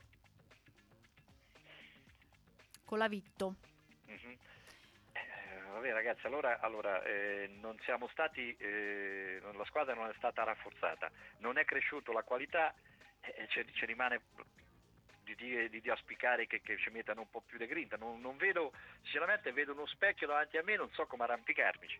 con la Vitto. Mm-hmm. Vabbè ragazzi, allora non siamo stati, la squadra non è stata rafforzata, non è cresciuta la qualità, ci rimane di auspicare che ci mettano un po' più di grinta. Non vedo, sinceramente vedo uno specchio davanti a me, non so come arrampicarmici,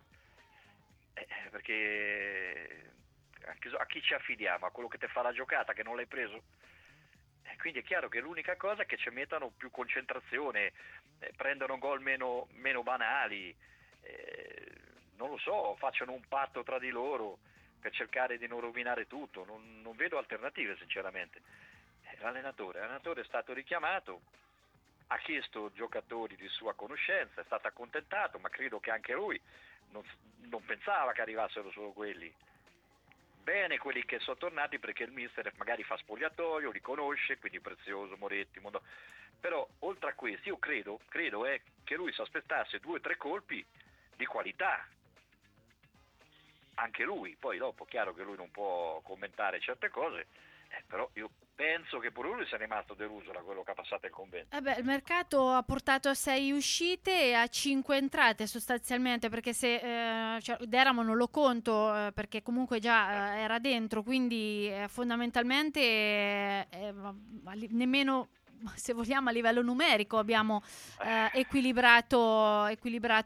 perché a chi ci affidiamo? A quello che ti fa la giocata che non l'hai preso? Quindi è chiaro che l'unica cosa è che ci mettano più concentrazione, prendano gol meno banali, non lo so, facciano un patto tra di loro per cercare di non rovinare tutto. Non vedo alternative sinceramente. L'allenatore è stato richiamato, ha chiesto giocatori di sua conoscenza, è stato accontentato, ma credo che anche lui non pensava che arrivassero solo quelli. Bene quelli che sono tornati, perché il mister magari fa spogliatoio, li conosce, quindi Prezioso, Moretti, però oltre a questo io credo che lui si aspettasse 2 o 3 colpi di qualità, anche lui. Poi dopo chiaro che lui non può commentare certe cose, però io penso che pure lui sia rimasto deluso da quello che ha passato il convento. Il mercato ha portato a 6 uscite e a 5 entrate sostanzialmente, perché se Deramo non lo conto perché comunque già era dentro, quindi fondamentalmente nemmeno, se vogliamo, a livello numerico abbiamo equilibrato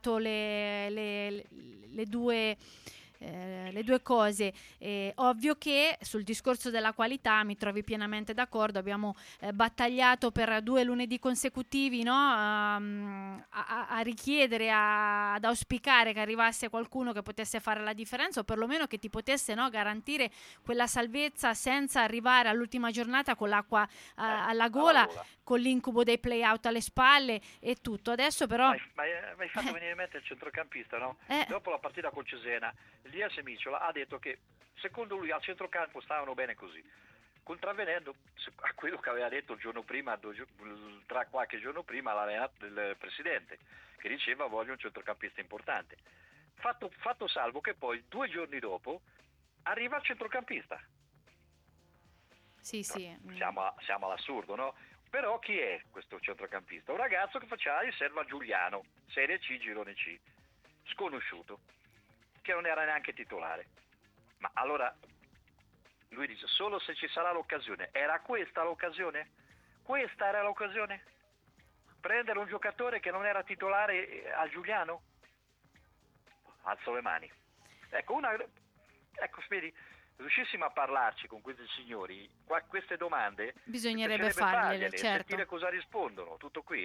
le due cose. Ovvio che sul discorso della qualità mi trovi pienamente d'accordo, abbiamo battagliato per 2 lunedì consecutivi, no? a richiedere, ad auspicare che arrivasse qualcuno che potesse fare la differenza, o perlomeno che ti potesse, no, garantire quella salvezza senza arrivare all'ultima giornata con l'acqua alla gola, con l'incubo dei play-out alle spalle e tutto. Adesso però mi hai fatto venire in mente il centrocampista, no? Dopo la partita con Cesena, Elias Miciola ha detto che secondo lui al centrocampo stavano bene così, contravvenendo a quello che aveva detto il giorno prima, tra qualche giorno prima, il presidente, che diceva voglio un centrocampista importante. Fatto salvo che poi 2 giorni dopo arriva il centrocampista. Sì. Siamo all'assurdo, no? Però chi è questo centrocampista? Un ragazzo che faceva riserva a Giuliano, Serie C, Girone C, sconosciuto, che non era neanche titolare. Ma allora lui dice solo se ci sarà l'occasione. Era questa l'occasione? Questa era l'occasione? Prendere un giocatore che non era titolare al Giuliano? Alzo le mani. Ecco, vedi, riuscissimo a parlarci con questi signori, queste domande bisognerebbe fargliele, certo. sentire cosa rispondono, tutto qui,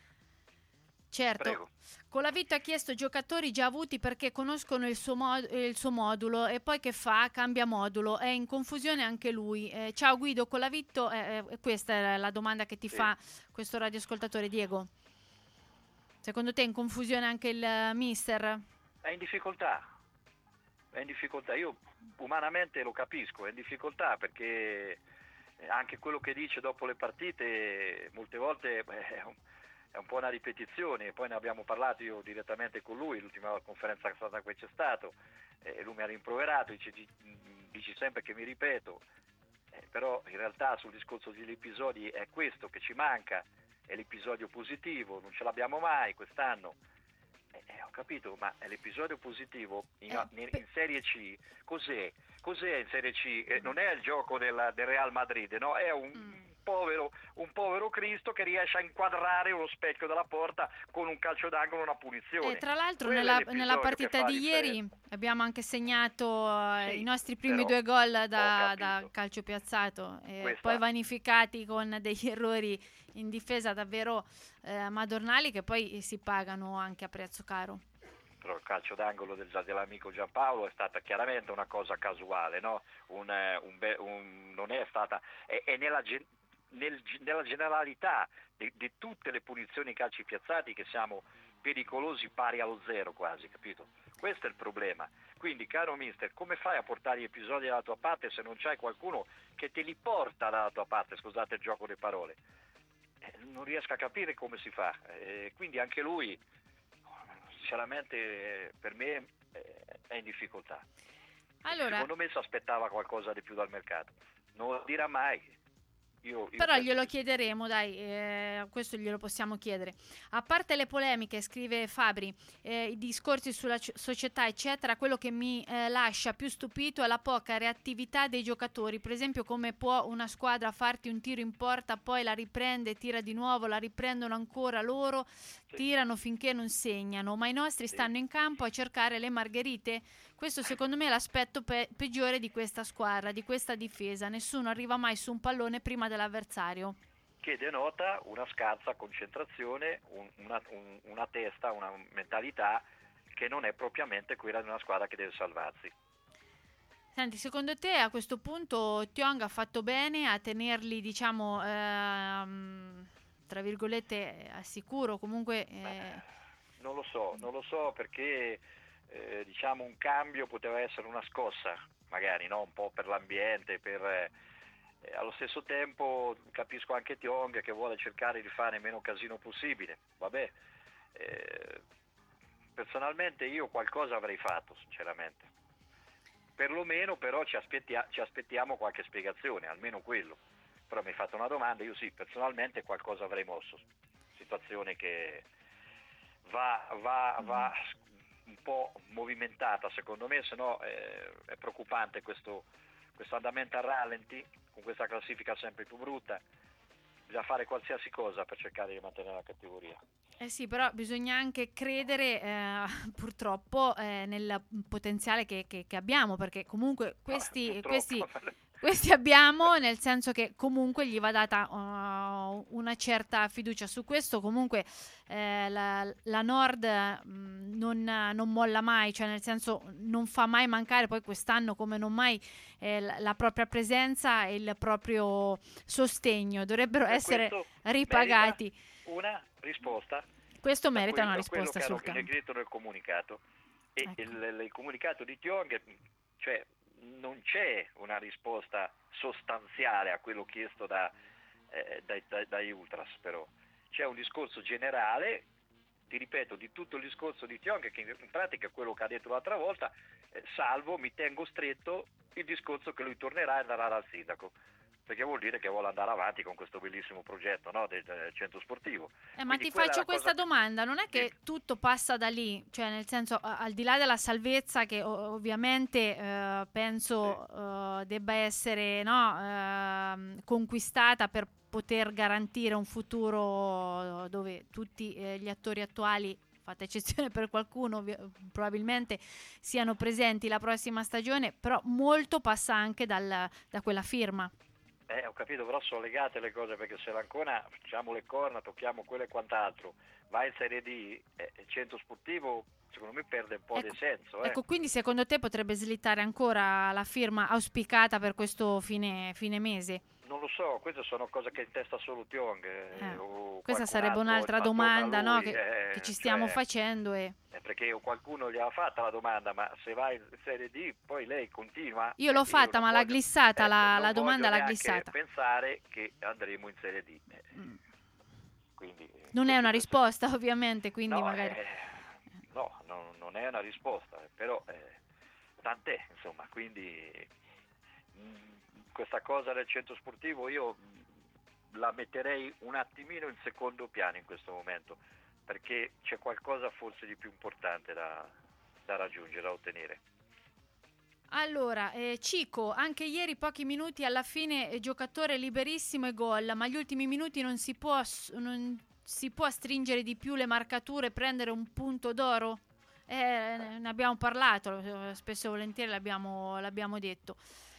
Certo. Prego. Colavitto ha chiesto giocatori già avuti perché conoscono il suo modulo e poi che fa? Cambia modulo, è in confusione anche lui. Ciao Guido, Colavitto, questa è la domanda che ti fa questo radioascoltatore. Diego, secondo te è in confusione anche il mister? È in difficoltà, io umanamente lo capisco, è in difficoltà perché anche quello che dice dopo le partite molte volte è un po' una ripetizione, poi ne abbiamo parlato io direttamente con lui, l'ultima conferenza che stata qui c'è stato, e lui mi ha rimproverato, dici sempre che mi ripeto, però in realtà sul discorso degli episodi è questo che ci manca, è l'episodio positivo, non ce l'abbiamo mai quest'anno, ho capito, ma è l'episodio positivo in Serie C, cos'è in Serie C? Non è il gioco del Real Madrid, no? È un povero Cristo che riesce a inquadrare uno specchio della porta con un calcio d'angolo, una punizione. E tra l'altro Quello nella partita di ieri abbiamo anche segnato i nostri primi 2 gol da calcio piazzato, poi vanificati con degli errori in difesa davvero madornali che poi si pagano anche a prezzo caro. Però il calcio d'angolo dell'amico Giampaolo è stata chiaramente una cosa casuale, no? Non è stata, è nella generalità di tutte le punizioni calci piazzati che siamo pericolosi pari allo 0 quasi, capito? Questo è il problema. Quindi, caro mister, come fai a portare gli episodi dalla tua parte se non c'hai qualcuno che te li porta dalla tua parte? Scusate il gioco di parole. Non riesco a capire come si fa. Quindi anche lui, sinceramente, per me è in difficoltà. Allora, secondo me si aspettava qualcosa di più dal mercato. Non lo dirà mai. Io però glielo chiederemo, dai, questo glielo possiamo chiedere. A parte le polemiche, scrive Fabri, i discorsi sulla società eccetera, quello che mi lascia più stupito è la poca reattività dei giocatori. Per esempio, come può una squadra farti un tiro in porta, poi la riprende, tira di nuovo, la riprendono ancora loro, tirano finché non segnano, ma i nostri stanno in campo a cercare le margherite. Questo secondo me è l'aspetto peggiore di questa squadra, di questa difesa. Nessuno arriva mai su un pallone prima dell'avversario. Che denota una scarsa concentrazione, una testa, una mentalità che non è propriamente quella di una squadra che deve salvarsi. Senti, secondo te a questo punto Thiong ha fatto bene a tenerli, diciamo, tra virgolette, al sicuro? Comunque non lo so perché diciamo un cambio poteva essere una scossa, magari, no? Un po' per l'ambiente, allo stesso tempo capisco anche Thiong che vuole cercare di fare meno casino possibile. Vabbè, personalmente io qualcosa avrei fatto, sinceramente. Perlomeno però ci aspettiamo qualche spiegazione, almeno quello. Però mi hai fatto una domanda, io sì, personalmente qualcosa avrei mosso. Situazione che va un po' movimentata secondo me, se no è preoccupante questo andamento a rallenti, con questa classifica sempre più brutta. Bisogna fare qualsiasi cosa per cercare di mantenere la categoria. Sì, però bisogna anche credere purtroppo nel potenziale che abbiamo, perché comunque questi abbiamo, nel senso che comunque gli va data una certa fiducia su questo. Comunque la Nord non molla mai, cioè nel senso non fa mai mancare, poi quest'anno come non mai, la propria presenza e il proprio sostegno dovrebbero essere ripagati. Una risposta. Questo merita una risposta sul campo. È scritto nel comunicato, e ecco. il comunicato di Thiong, cioè non c'è una risposta sostanziale a quello chiesto dai Ultras, però c'è un discorso generale, ti ripeto, di tutto il discorso di Thiong, che in pratica è quello che ha detto l'altra volta, salvo mi tengo stretto il discorso che lui tornerà e andrà dal sindaco, perché vuol dire che vuole andare avanti con questo bellissimo progetto, no, del centro sportivo. Ma quindi ti faccio questa domanda, non è che tutto passa da lì, cioè nel senso, al di là della salvezza che ovviamente penso debba essere conquistata per poter garantire un futuro dove tutti gli attori attuali fatta eccezione per qualcuno, probabilmente siano presenti la prossima stagione, però molto passa anche da quella firma. Ho capito, però sono legate le cose, perché se l'Ancona facciamo le corna, tocchiamo quello e quant'altro, va in Serie D, il centro sportivo secondo me perde un po' di senso. Ecco, quindi secondo te potrebbe slittare ancora la firma auspicata per questo fine mese? Non lo so, queste sono cose che in testa solo Tiong. Questa sarebbe un'altra domanda, no, che ci stiamo facendo. Perché qualcuno gli ha fatta la domanda, ma se vai in Serie D poi lei continua. Io l'ho fatta, ma l'ha glissata, la domanda l'ha glissata. Pensare che andremo in Serie D. Quindi, non è una risposta, ovviamente, quindi no, magari... non è una risposta, però tant'è, insomma, quindi questa cosa del centro sportivo io la metterei un attimino in secondo piano in questo momento, perché c'è qualcosa forse di più importante da raggiungere, da ottenere. Allora, Cico, anche ieri pochi minuti alla fine, giocatore liberissimo e gol, ma gli ultimi minuti non si può stringere di più le marcature, prendere un punto d'oro? Ne abbiamo parlato, spesso e volentieri l'abbiamo detto.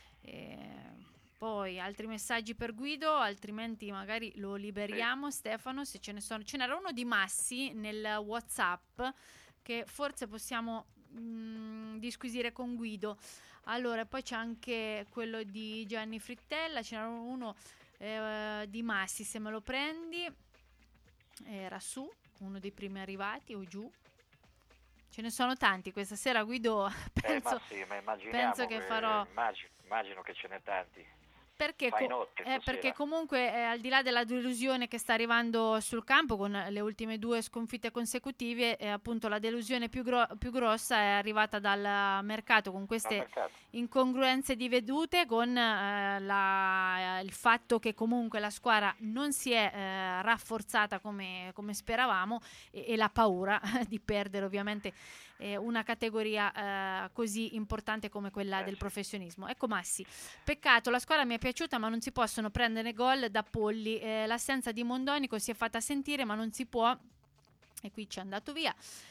Poi altri messaggi per Guido, altrimenti magari lo liberiamo. Stefano, se ce ne sono. Ce n'era uno di Massi nel WhatsApp che forse possiamo disquisire con Guido. Allora, poi c'è anche quello di Gianni Frittella, ce n'era uno di Massi, se me lo prendi. Era su, uno dei primi arrivati o giù. Ce ne sono tanti questa sera, Guido. Penso che farò. Immagino che ce n'è tanti. Perché comunque al di là della delusione che sta arrivando sul campo con le ultime 2 sconfitte consecutive, appunto la delusione più grossa è arrivata dal mercato, con queste incongruenze di vedute, con il fatto che comunque la squadra non si è rafforzata come speravamo, e la paura di perdere ovviamente una categoria così importante come quella del professionismo. Ecco Massi, peccato, la squadra mi è piaciuta ma non si possono prendere gol da polli, l'assenza di Mondonico si è fatta sentire ma non si può, e qui ci è andato via,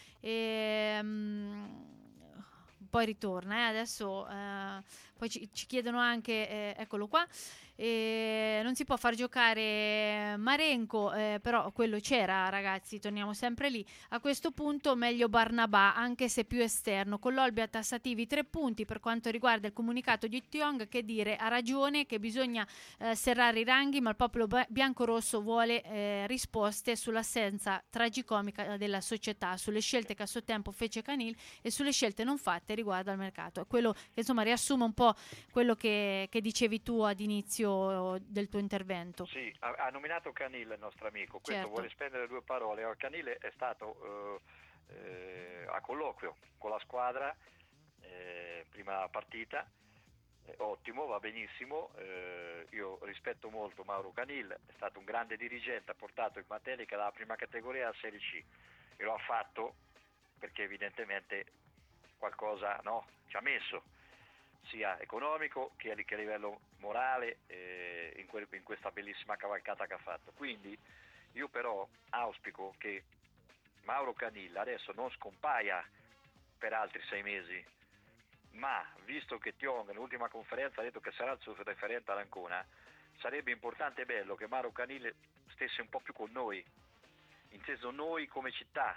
poi ritorna adesso, poi ci chiedono anche, eccolo qua, non si può far giocare Marenco, però quello c'era, ragazzi, torniamo sempre lì. A questo punto meglio Barnabà, anche se più esterno. Con l'Olbia tassativi 3 punti. Per quanto riguarda il comunicato di Tiong, che dire, ha ragione che bisogna serrare i ranghi, ma il popolo biancorosso vuole risposte sull'assenza tragicomica della società, sulle scelte che a suo tempo fece Canil e sulle scelte non fatte riguardo al mercato. È quello che insomma riassume un po' quello che dicevi tu ad inizio del tuo intervento. Sì, ha nominato Canil, il nostro amico. Questo certo. Vuole spendere 2 parole. Canil è stato a colloquio con la squadra prima partita, ottimo, va benissimo. Io rispetto molto Mauro Canil, è stato un grande dirigente, ha portato il Matelica dalla prima categoria alla Serie C e lo ha fatto perché evidentemente qualcosa ci ha messo, sia economico che a livello morale, in questa bellissima cavalcata che ha fatto. Quindi io però auspico che Mauro Canil adesso non scompaia per altri 6 mesi, ma visto che Tiong nell'ultima conferenza ha detto che sarà il suo referente all'Ancona, sarebbe importante e bello che Mauro Canil stesse un po' più con noi, inteso noi come città,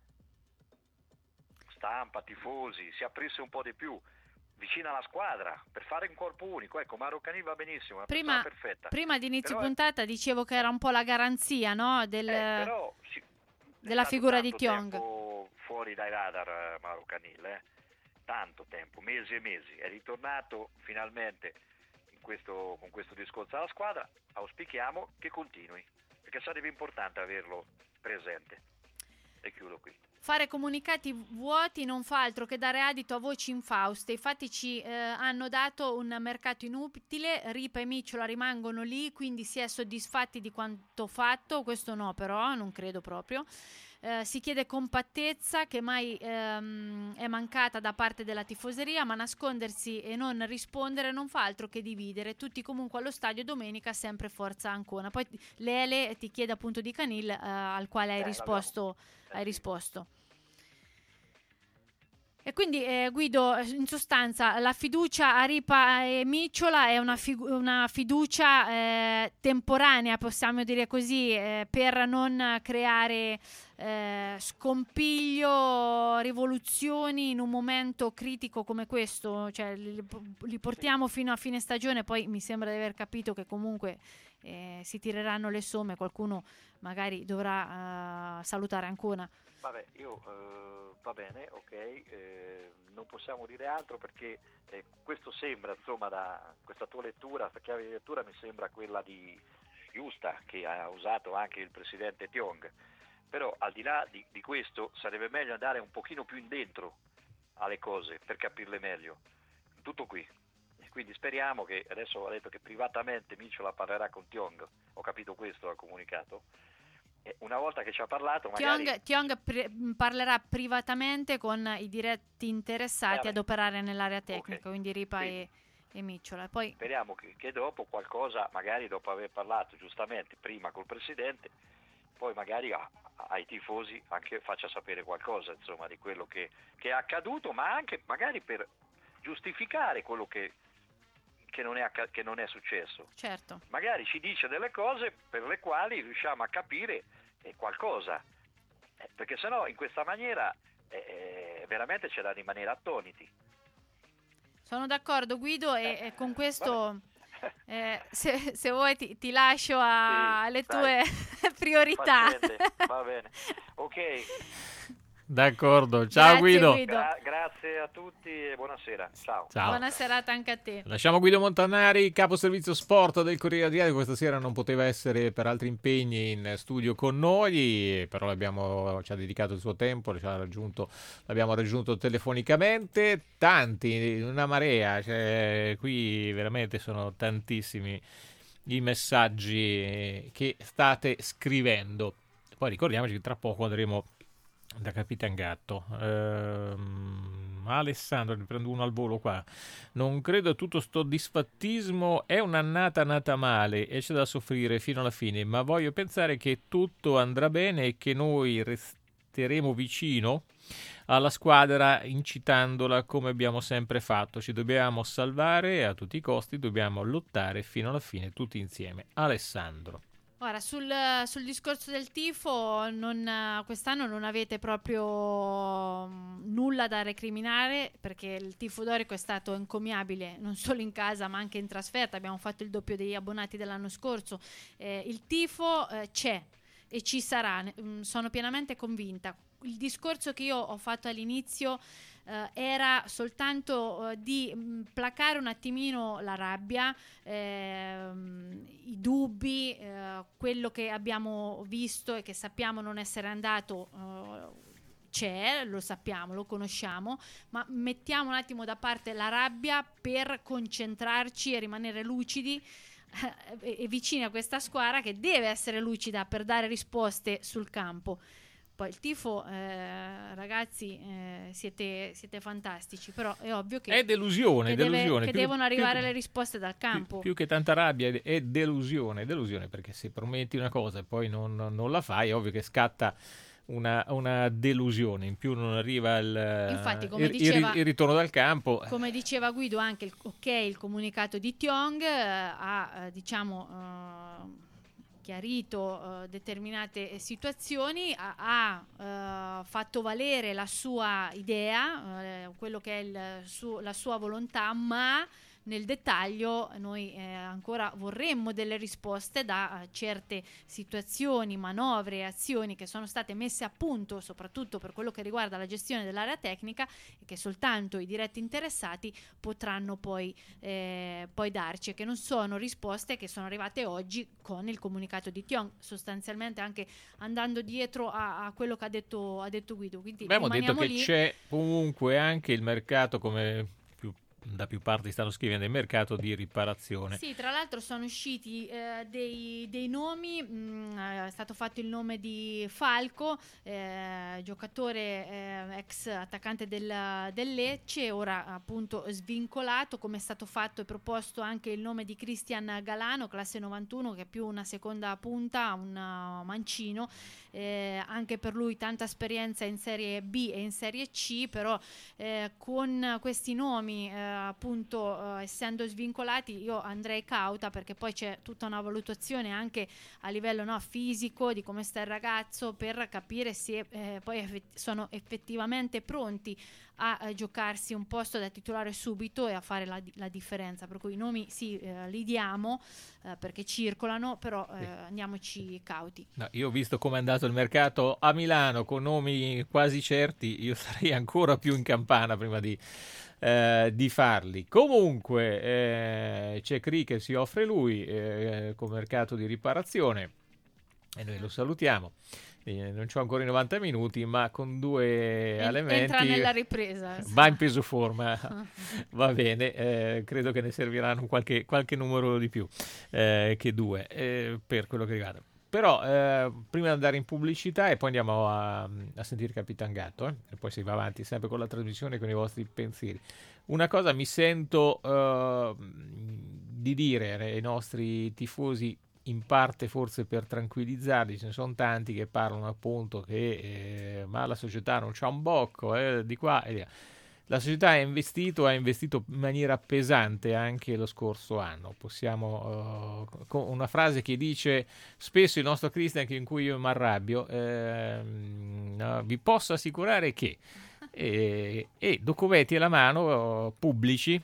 stampa, tifosi, si aprisse un po' di più vicino alla squadra per fare un corpo unico. Ecco, Mauro Canil va benissimo, una persona perfetta. Prima di inizio puntata dicevo che era un po' la garanzia, no? Della figura di Tiong. Fuori dai radar Mauro Canil, tanto tempo, mesi e mesi, è ritornato finalmente con questo discorso alla squadra. Auspichiamo che continui, perché sarebbe importante averlo presente. E chiudo qui. Fare comunicati vuoti non fa altro che dare adito a voci infauste. Infatti ci hanno dato un mercato inutile, Ripa e Micciola rimangono lì, quindi si è soddisfatti di quanto fatto. Questo no, però non credo proprio. si chiede compattezza che mai è mancata da parte della tifoseria, ma nascondersi e non rispondere non fa altro che dividere. Tutti comunque allo stadio domenica, sempre forza Ancona. Poi Lele ti chiede appunto di Canil, al quale hai risposto. E quindi Guido, in sostanza la fiducia a Ripa e Micciola è una fiducia temporanea, possiamo dire così, per non creare scompiglio, rivoluzioni in un momento critico come questo. Cioè, li portiamo fino a fine stagione, poi mi sembra di aver capito che comunque si tireranno le somme, qualcuno magari dovrà salutare Ancona. Vabbè, va bene, ok, non possiamo dire altro perché questo sembra, insomma, da questa tua lettura, questa chiave di lettura mi sembra quella di giusta che ha usato anche il presidente Tiong, però al di là di questo sarebbe meglio andare un pochino più in dentro alle cose per capirle meglio, tutto qui. Quindi speriamo che, adesso ha detto che privatamente Micciola parlerà con Tiong, ho capito questo dal comunicato. Una volta che ci ha parlato magari Tiong parlerà privatamente con i diretti interessati ad operare nell'area tecnica, okay. Quindi Ripa e Micciola. Poi speriamo che dopo qualcosa, magari dopo aver parlato giustamente prima col presidente, poi magari ai tifosi anche faccia sapere qualcosa, insomma, di quello che è accaduto, ma anche magari per giustificare quello che non è successo. Certo. Magari ci dice delle cose per le quali riusciamo a capire qualcosa, perché sennò in questa maniera veramente c'è da rimanere attoniti. Sono d'accordo, Guido, e con questo se vuoi ti lascio alle tue priorità. Va bene. Ok. D'accordo, ciao Guido. Grazie a tutti e buonasera. Ciao. Buona serata anche a te. Lasciamo Guido Montanari, capo servizio sport del Corriere Adriatico. Questa sera non poteva essere per altri impegni in studio con noi, però ci ha dedicato il suo tempo, l'abbiamo raggiunto telefonicamente. Tanti, una marea, cioè, qui veramente sono tantissimi i messaggi che state scrivendo. Poi ricordiamoci che tra poco andremo da Capitan Gatto. Alessandro, ne prendo uno al volo qua. Non credo a tutto sto disfattismo, è un'annata nata male e c'è da soffrire fino alla fine, ma voglio pensare che tutto andrà bene e che noi resteremo vicino alla squadra incitandola come abbiamo sempre fatto. Ci dobbiamo salvare e a tutti i costi dobbiamo lottare fino alla fine tutti insieme. Alessandro. Ora, sul discorso del tifo, quest'anno non avete proprio nulla da recriminare, perché il tifo dorico è stato encomiabile non solo in casa ma anche in trasferta. Abbiamo fatto il doppio degli abbonati dell'anno scorso. Il tifo c'è e ci sarà, sono pienamente convinta. Il discorso che io ho fatto all'inizio era soltanto di placare un attimino la rabbia, i dubbi, quello che abbiamo visto e che sappiamo non essere andato c'è, lo sappiamo, lo conosciamo, ma mettiamo un attimo da parte la rabbia per concentrarci e rimanere lucidi e vicini a questa squadra che deve essere lucida per dare risposte sul campo. Poi il tifo, ragazzi, siete fantastici, però è ovvio che è delusione, che devono arrivare le risposte dal campo. Più che tanta rabbia è delusione, perché se prometti una cosa e poi non la fai, è ovvio che scatta una delusione. In più non arriva Infatti, come diceva, il ritorno dal campo. Come diceva Guido, anche il comunicato di Tiong ha chiarito determinate situazioni, ha fatto valere la sua idea, quello che è la sua volontà, ma nel dettaglio noi ancora vorremmo delle risposte da certe situazioni, manovre e azioni che sono state messe a punto, soprattutto per quello che riguarda la gestione dell'area tecnica, e che soltanto i diretti interessati potranno poi darci, e che non sono risposte che sono arrivate oggi con il comunicato di Tiong, sostanzialmente anche andando dietro a quello che ha detto Guido. Quindi abbiamo detto che lì. C'è comunque anche il mercato, come da più parti stanno scrivendo, il mercato di riparazione. Sì, tra l'altro sono usciti dei nomi, è stato fatto il nome di Falco, giocatore ex attaccante del Lecce, ora appunto svincolato, come è stato fatto e proposto anche il nome di Cristian Galano, classe 91, che è più una seconda punta, un mancino, anche per lui tanta esperienza in Serie B e in Serie C, però con questi nomi appunto essendo svincolati io andrei cauta, perché poi c'è tutta una valutazione anche a livello fisico di come sta il ragazzo, per capire se poi sono effettivamente pronti a giocarsi un posto da titolare subito e a fare la differenza. Per cui i nomi sì, li diamo perché circolano, però andiamoci cauti. No, io ho visto come è andato il mercato a Milano con nomi quasi certi, io sarei ancora più in campana prima di farli. Comunque c'è Cri che si offre lui con mercato di riparazione e noi lo salutiamo. Non c'ho ancora i 90 minuti, ma con due elementi entra nella ripresa, va in peso forma. Va bene, credo che ne serviranno qualche numero di più che due per quello che riguarda. Però prima di andare in pubblicità e poi andiamo a sentire Capitan Gatto e poi si va avanti sempre con la trasmissione, con i vostri pensieri. Una cosa mi sento di dire ai nostri tifosi, in parte forse per tranquillizzarli, ce ne sono tanti che parlano appunto che ma la società non c'ha un bocco di qua e di là. La società ha investito in maniera pesante anche lo scorso anno. Possiamo, con una frase che dice spesso il nostro Christian, che in cui io mi arrabbio, vi posso assicurare che e documenti alla mano pubblici,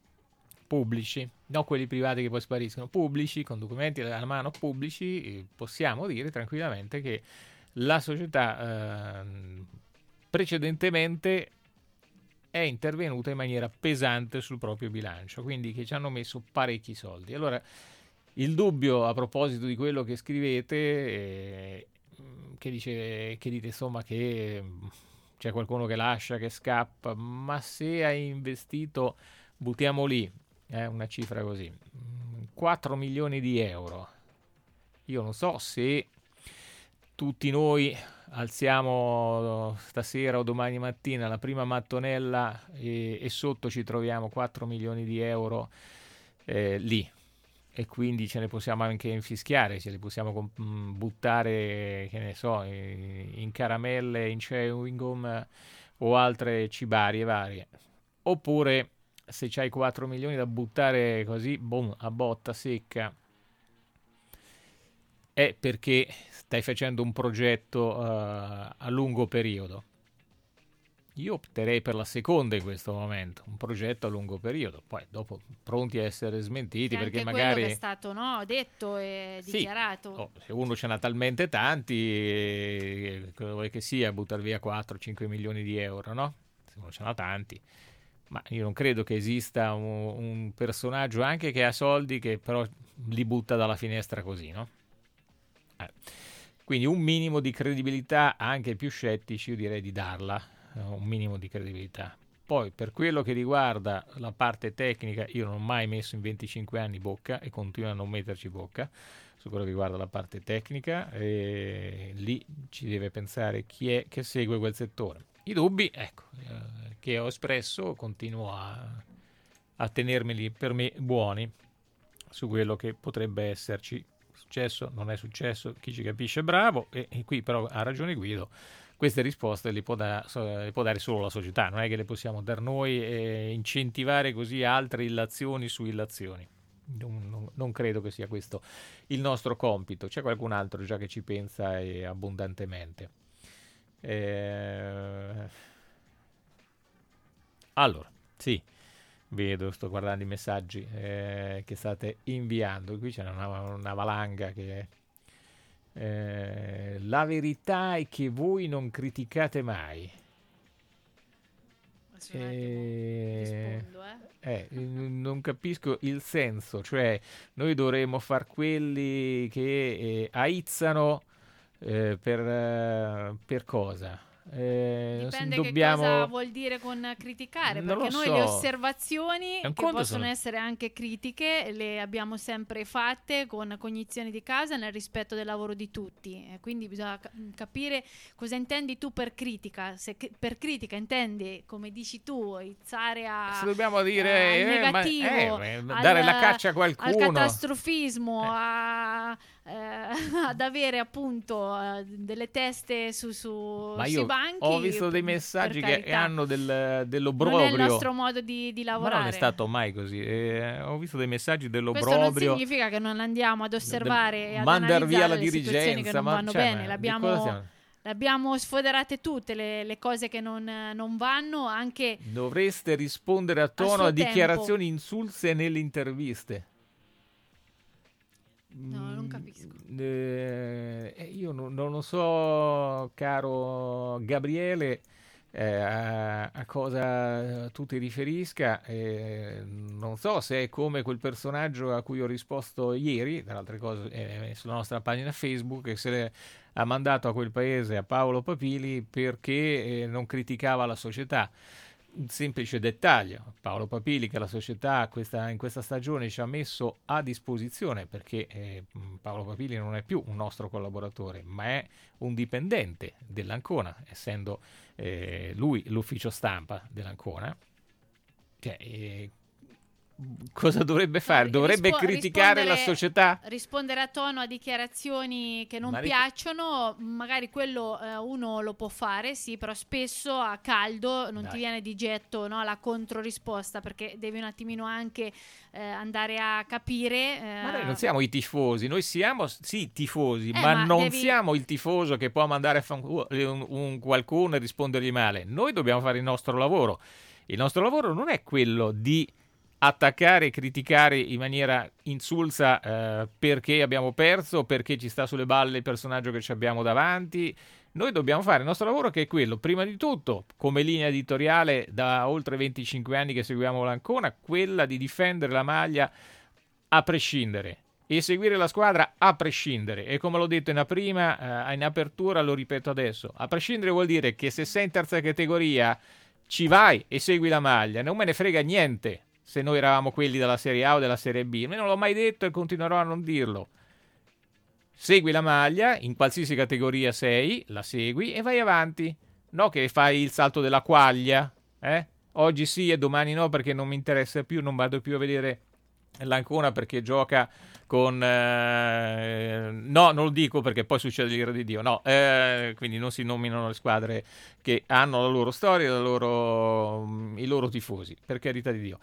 non quelli privati che poi spariscono, pubblici, con documenti alla mano pubblici, possiamo dire tranquillamente che la società precedentemente è intervenuta in maniera pesante sul proprio bilancio, quindi che ci hanno messo parecchi soldi. Allora, il dubbio a proposito di quello che scrivete, che dite insomma che c'è qualcuno che lascia, che scappa, ma se hai investito, buttiamo lì, una cifra così, 4 milioni di euro. Io non so se tutti noi alziamo stasera o domani mattina la prima mattonella e sotto ci troviamo 4 milioni di euro lì, e quindi ce ne possiamo anche infischiare, ce li possiamo buttare, che ne so, in caramelle, in chewing gum o altre cibarie varie. Oppure se c'hai 4 milioni da buttare così, boom, a botta secca, è perché stai facendo un progetto a lungo periodo. Io opterei per la seconda in questo momento, un progetto a lungo periodo, poi dopo pronti a essere smentiti, che perché anche magari quello che è stato detto e dichiarato. Se uno ce n'ha talmente tanti, quello vuoi che sia, buttare via 4-5 milioni di euro, no? Se uno ce n'ha tanti. Ma io non credo che esista un personaggio anche che ha soldi che però li butta dalla finestra così, no? Quindi un minimo di credibilità anche ai più scettici io direi di darla, un minimo di credibilità. Poi per quello che riguarda la parte tecnica, io non ho mai messo in 25 anni bocca e continuo a non metterci bocca su quello che riguarda la parte tecnica, e lì ci deve pensare chi è che segue quel settore. I dubbi, che ho espresso, continuo a tenermeli per me buoni su quello che potrebbe esserci. Successo, non è successo, chi ci capisce bravo, e qui però ha ragione Guido, queste risposte le può dare solo la società, non è che le possiamo dar noi e incentivare così altre illazioni su illazioni. Non credo che sia questo il nostro compito. C'è qualcun altro già che ci pensa abbondantemente. Allora, sì, vedo, sto guardando i messaggi che state inviando. Qui c'è una valanga che la verità è che voi non criticate mai. Rispondo, non capisco il senso, cioè noi dovremmo far quelli che aizzano per cosa? Dipende dobbiamo... che cosa vuol dire con criticare, Non perché lo noi so. le osservazioni, Un che conto possono sono- essere anche critiche, le abbiamo sempre fatte con cognizione di causa nel rispetto del lavoro di tutti. Quindi bisogna capire cosa intendi tu per critica. Se per critica intendi, come dici tu, izzare Se dobbiamo dire al negativo, dare la caccia a qualcuno, al catastrofismo, ad avere appunto delle teste ma sui io banchi, ho visto dei per messaggi che carità. hanno dell'obbrobrio. Non è il nostro modo di Ma lavorare. non è stato mai così. Ho visto dei messaggi Questo non dell'obbrobrio. significa che non andiamo ad osservare e ad mandar via la analizzare le situazioni che dirigenza, non vanno cioè, bene. ma di cosa stiamo- Le abbiamo sfoderate tutte le cose che non vanno, anche Dovreste rispondere a suo tono a tempo. dichiarazioni insulse nelle interviste. No, non capisco. Io non lo so, caro Gabriele, a cosa tu ti riferisca. Non so se è come quel personaggio a cui ho risposto ieri, tra le altre cose, sulla nostra pagina Facebook, che se le ha mandato a quel paese, a Paolo Papili, perché non criticava la società. Un semplice dettaglio: Paolo Papili, che la società in questa stagione ci ha messo a disposizione, perché Paolo Papili non è più un nostro collaboratore, ma è un dipendente dell'Ancona, essendo lui l'ufficio stampa dell'Ancona. Cioè, cosa dovrebbe fare? Dovrebbe criticare la società? Rispondere a tono a dichiarazioni che non Ma piacciono, magari quello uno lo può fare, sì, però spesso a caldo non ti Dai. viene di getto, no, la controrisposta, perché devi un attimino anche andare a capire. Ma noi non siamo i tifosi, noi siamo sì tifosi, ma ma non devi- siamo il tifoso che può mandare a un qualcuno e rispondergli male. Noi dobbiamo fare il nostro lavoro. Il nostro lavoro non è quello di attaccare e criticare in maniera insulsa perché abbiamo perso, perché ci sta sulle balle il personaggio che ci abbiamo davanti. Noi dobbiamo fare il nostro lavoro, che è quello, prima di tutto, come linea editoriale da oltre 25 anni che seguiamo l'Ancona, quella di difendere la maglia a prescindere e seguire la squadra a prescindere. E come l'ho detto in apertura, lo ripeto adesso: a prescindere vuol dire che se sei in terza categoria ci vai e segui la maglia, non me ne frega niente se noi eravamo quelli della Serie A o della Serie B. Io non l'ho mai detto e continuerò a non dirlo. Segui la maglia, in qualsiasi categoria sei, la segui e vai avanti. No che fai il salto della quaglia, Oggi sì e domani no perché non mi interessa più, non vado più a vedere l'Ancona perché gioca con... no, non lo dico perché poi succede l'ira di Dio, no, quindi non si nominano le squadre che hanno la loro storia, i loro tifosi, per carità di Dio.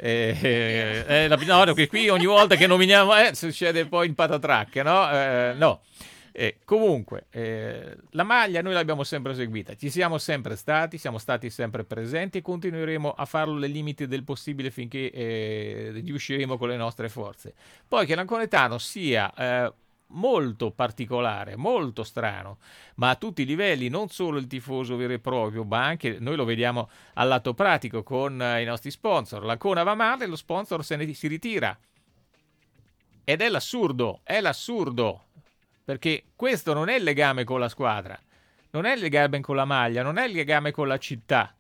No, che qui ogni volta che nominiamo succede poi in patatracche, no? No. Comunque, la maglia noi l'abbiamo sempre seguita, ci siamo sempre stati, siamo stati sempre presenti e continueremo a farlo nei limiti del possibile finché riusciremo con le nostre forze. Poi che l'anconetano sia molto particolare, molto strano, ma a tutti i livelli, non solo il tifoso vero e proprio, ma anche noi lo vediamo al lato pratico con i nostri sponsor. L'Ancona va male, lo sponsor si ritira. Ed è l'assurdo, perché questo non è il legame con la squadra, non è il legame con la maglia, non è il legame con la città.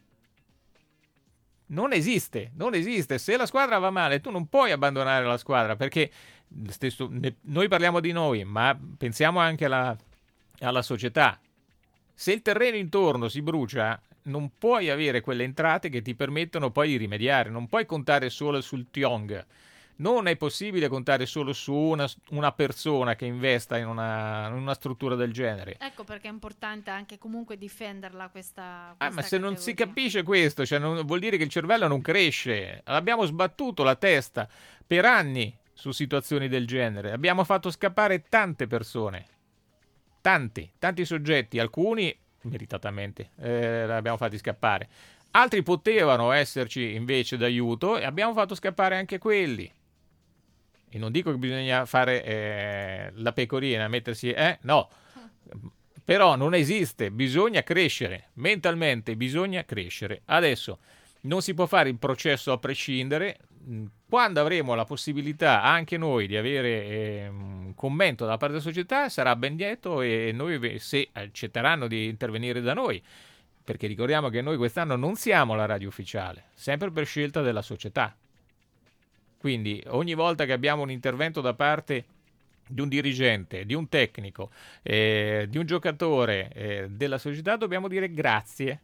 Non esiste. Se la squadra va male, tu non puoi abbandonare la squadra, perché noi parliamo di noi, ma pensiamo anche alla società. Se il terreno intorno si brucia, non puoi avere quelle entrate che ti permettono poi di rimediare, non puoi contare solo sul Tiong. Non è possibile contare solo su una persona che investa in una struttura del genere. Ecco perché è importante anche comunque difenderla questa Ma se non categoria. si capisce questo, cioè vuol dire che il cervello non cresce. Abbiamo sbattuto la testa per anni su situazioni del genere. Abbiamo fatto scappare tante persone. Tanti soggetti, alcuni meritatamente l'abbiamo fatti scappare. Altri potevano esserci invece d'aiuto e abbiamo fatto scappare anche quelli. E non dico che bisogna fare la pecorina, mettersi... no. Però non esiste, bisogna crescere. Mentalmente bisogna crescere. Adesso non si può fare il processo a prescindere. quando avremo la possibilità anche noi di avere un commento da parte della società sarà ben lieto, e noi, se accetteranno di intervenire da noi, perché ricordiamo che noi quest'anno non siamo la radio ufficiale, sempre per scelta della società. Quindi ogni volta che abbiamo un intervento da parte di un dirigente, di un tecnico, di un giocatore della società, dobbiamo dire grazie,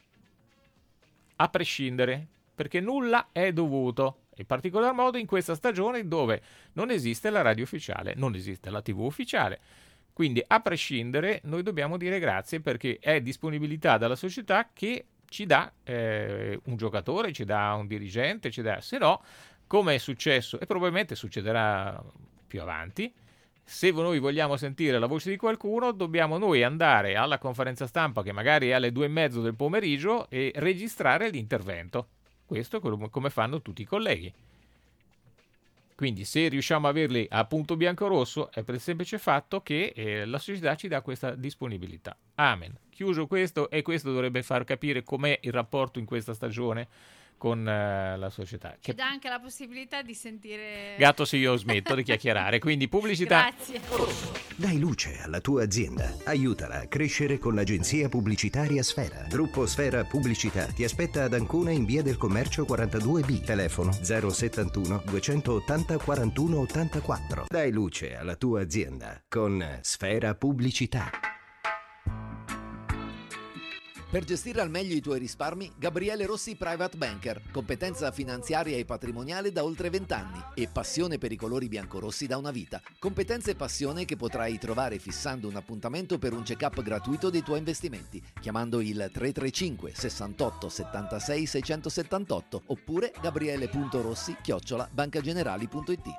a prescindere, perché nulla è dovuto, in particolar modo in questa stagione dove non esiste la radio ufficiale, non esiste la TV ufficiale. Quindi a prescindere noi dobbiamo dire grazie, perché è disponibilità dalla società che ci dà un giocatore, ci dà un dirigente, se no, come è successo e probabilmente succederà più avanti, se noi vogliamo sentire la voce di qualcuno dobbiamo noi andare alla conferenza stampa, che magari è alle 2:30 del pomeriggio, e registrare l'intervento. Questo è come fanno tutti i colleghi. Quindi se riusciamo a averli a punto bianco-rosso è per il semplice fatto che la società ci dà questa disponibilità. Amen. Chiuso questo, e questo dovrebbe far capire com'è il rapporto in questa stagione con la società. Ci dà anche la possibilità di sentire... Gatto, se io smetto di chiacchierare, quindi pubblicità. Grazie. Dai luce alla tua azienda. Aiutala a crescere con l'agenzia pubblicitaria Sfera. Gruppo Sfera Pubblicità ti aspetta ad Ancona in via del Commercio 42B. Telefono 071 280 41 84. Dai luce alla tua azienda con Sfera Pubblicità. Per gestire al meglio i tuoi risparmi, Gabriele Rossi Private Banker, competenza finanziaria e patrimoniale da oltre 20 anni e passione per i colori biancorossi da una vita. Competenza e passione che potrai trovare fissando un appuntamento per un check-up gratuito dei tuoi investimenti, chiamando il 335 68 76 678 oppure gabriele.rossi@bancagenerali.it.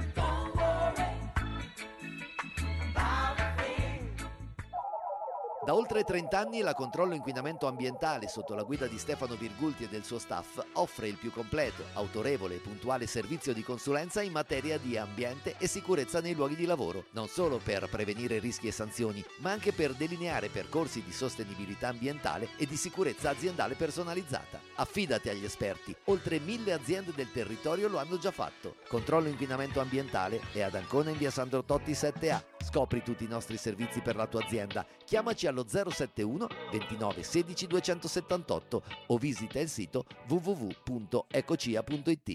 Da oltre 30 anni la Controllo Inquinamento Ambientale, sotto la guida di Stefano Virgulti e del suo staff, offre il più completo, autorevole e puntuale servizio di consulenza in materia di ambiente e sicurezza nei luoghi di lavoro, non solo per prevenire rischi e sanzioni, ma anche per delineare percorsi di sostenibilità ambientale e di sicurezza aziendale personalizzata. Affidati agli esperti, oltre 1000 aziende del territorio lo hanno già fatto. Controllo Inquinamento Ambientale è ad Ancona in via Sandro Totti 7A. Scopri tutti i nostri servizi per la tua azienda. Chiamaci allo 071 29 16 278 o visita il sito www.ecocia.it.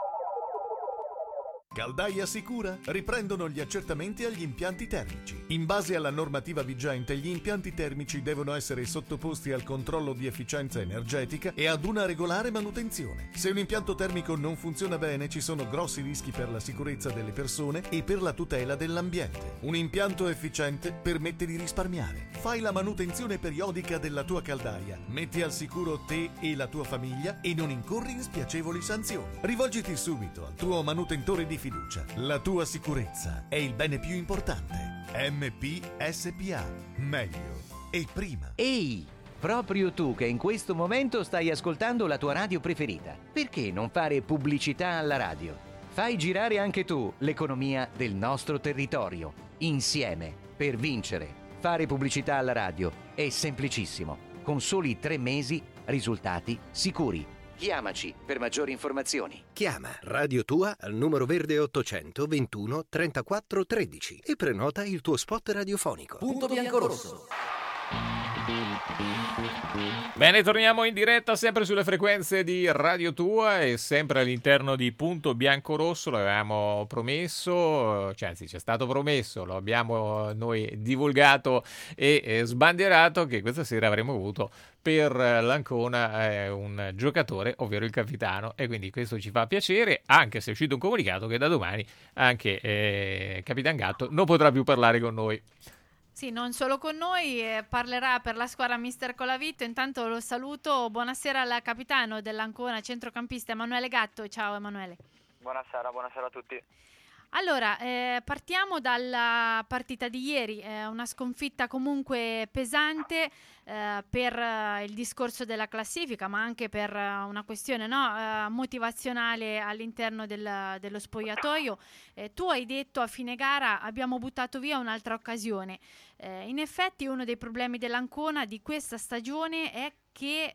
Caldaia Sicura riprendono gli accertamenti agli impianti termici. In base alla normativa vigente, gli impianti termici devono essere sottoposti al controllo di efficienza energetica e ad una regolare manutenzione. Se un impianto termico non funziona bene, ci sono grossi rischi per la sicurezza delle persone e per la tutela dell'ambiente. Un impianto efficiente permette di risparmiare. Fai la manutenzione periodica della tua caldaia, metti al sicuro te e la tua famiglia e non incorri in spiacevoli sanzioni. Rivolgiti subito al tuo manutentore di fiducia. La tua sicurezza è il bene più importante. MP SPA. Meglio e prima. Ehi, proprio tu che in questo momento stai ascoltando la tua radio preferita, perché non fare pubblicità alla radio? Fai girare anche tu l'economia del nostro territorio. Insieme, per vincere. Fare pubblicità alla radio è semplicissimo. Con soli 3 mesi, risultati sicuri. Chiamaci per maggiori informazioni. Chiama Radio Tua al numero verde 800 21 34 13 e prenota il tuo spot radiofonico. Punto bianco-rosso. Bene, torniamo in diretta sempre sulle frequenze di Radio Tua e sempre all'interno di Punto Bianco-Rosso. Lo avevamo promesso, cioè anzi ci è stato promesso, lo abbiamo noi divulgato e sbandierato che questa sera avremmo avuto per l'Ancona un giocatore, ovvero il capitano, e quindi questo ci fa piacere, anche se è uscito un comunicato che da domani anche Capitan Gatto non potrà più parlare con noi. Sì, non solo con noi, parlerà per la squadra mister Colavitto. Intanto lo saluto, buonasera al capitano dell'Ancona, centrocampista Emanuele Gatto. Ciao Emanuele. Buonasera a tutti. Allora, partiamo dalla partita di ieri, una sconfitta comunque pesante per il discorso della classifica, ma anche per una questione motivazionale all'interno dello spogliatoio. Tu hai detto a fine gara abbiamo buttato via un'altra occasione. In effetti uno dei problemi dell'Ancona di questa stagione è che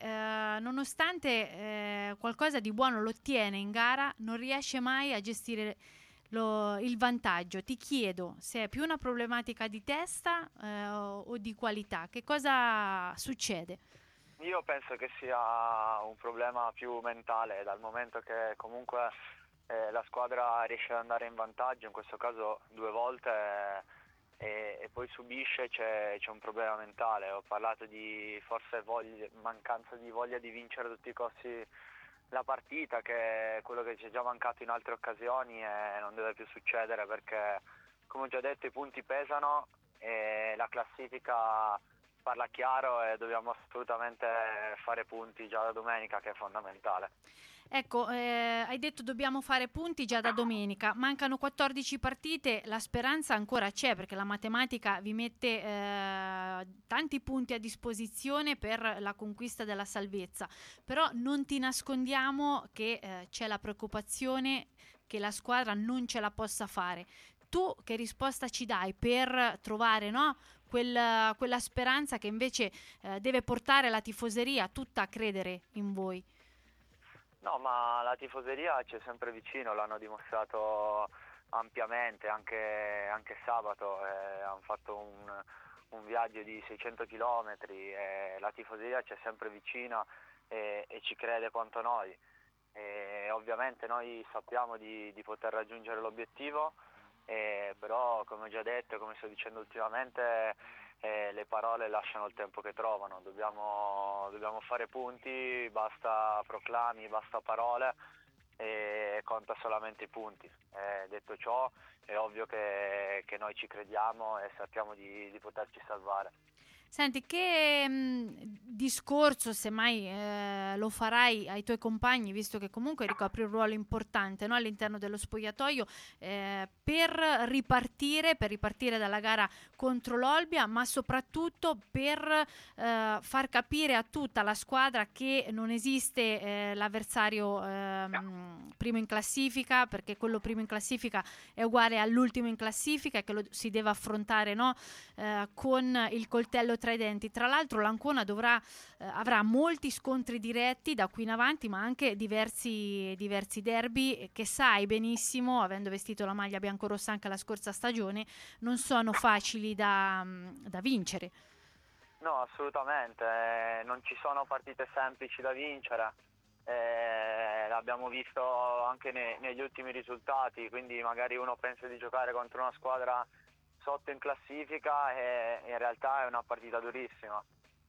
nonostante qualcosa di buono lo ottiene in gara, non riesce mai a gestire il vantaggio. Ti chiedo se è più una problematica di testa o di qualità. Che cosa succede? Io penso che sia un problema più mentale, dal momento che comunque la squadra riesce ad andare in vantaggio, in questo caso 2 volte, e poi subisce, c'è un problema mentale. Ho parlato di forse mancanza di voglia di vincere a tutti i costi la partita, che è quello che ci è già mancato in altre occasioni e non deve più succedere, perché come ho già detto i punti pesano e la classifica parla chiaro e dobbiamo assolutamente fare punti già da domenica, che è fondamentale. Ecco, hai detto dobbiamo fare punti già da domenica, mancano 14 partite, la speranza ancora c'è perché la matematica vi mette tanti punti a disposizione per la conquista della salvezza, però non ti nascondiamo che c'è la preoccupazione che la squadra non ce la possa fare. Tu che risposta ci dai per trovare quella speranza che invece deve portare la tifoseria tutta a credere in voi? No, ma la tifoseria ci è sempre vicino, l'hanno dimostrato ampiamente, anche sabato hanno fatto un viaggio di 600 chilometri e la tifoseria ci è sempre vicina e ci crede quanto noi. E ovviamente noi sappiamo di poter raggiungere l'obiettivo, però come ho già detto e come sto dicendo ultimamente, le parole lasciano il tempo che trovano. Dobbiamo fare punti, basta proclami, basta parole, e conta solamente i punti. Detto ciò, è ovvio che noi ci crediamo e sappiamo di poterci salvare. Senti, che discorso, se mai lo farai ai tuoi compagni, visto che comunque ricopri un ruolo importante all'interno dello spogliatoio, per ripartire dalla gara contro l'Olbia, ma soprattutto per far capire a tutta la squadra che non esiste l'avversario primo in classifica, perché quello primo in classifica è uguale all'ultimo in classifica e che lo si deve affrontare con il coltello tra i denti. Tra l'altro l'Ancona avrà molti scontri diretti da qui in avanti, ma anche diversi derby che sai benissimo, avendo vestito la maglia biancorossa anche la scorsa stagione, non sono facili da vincere. No, assolutamente, non ci sono partite semplici da vincere, l'abbiamo visto anche negli ultimi risultati, quindi magari uno pensa di giocare contro una squadra sotto in classifica e in realtà è una partita durissima.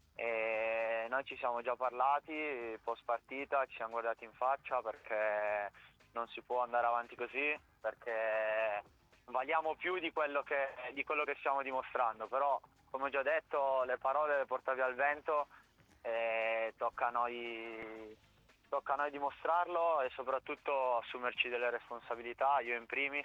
E noi ci siamo già parlati post partita, ci siamo guardati in faccia, perché non si può andare avanti così, perché valiamo più di quello che stiamo dimostrando, però come ho già detto le parole le porta via il vento e tocca a noi dimostrarlo e soprattutto assumerci delle responsabilità, io in primis,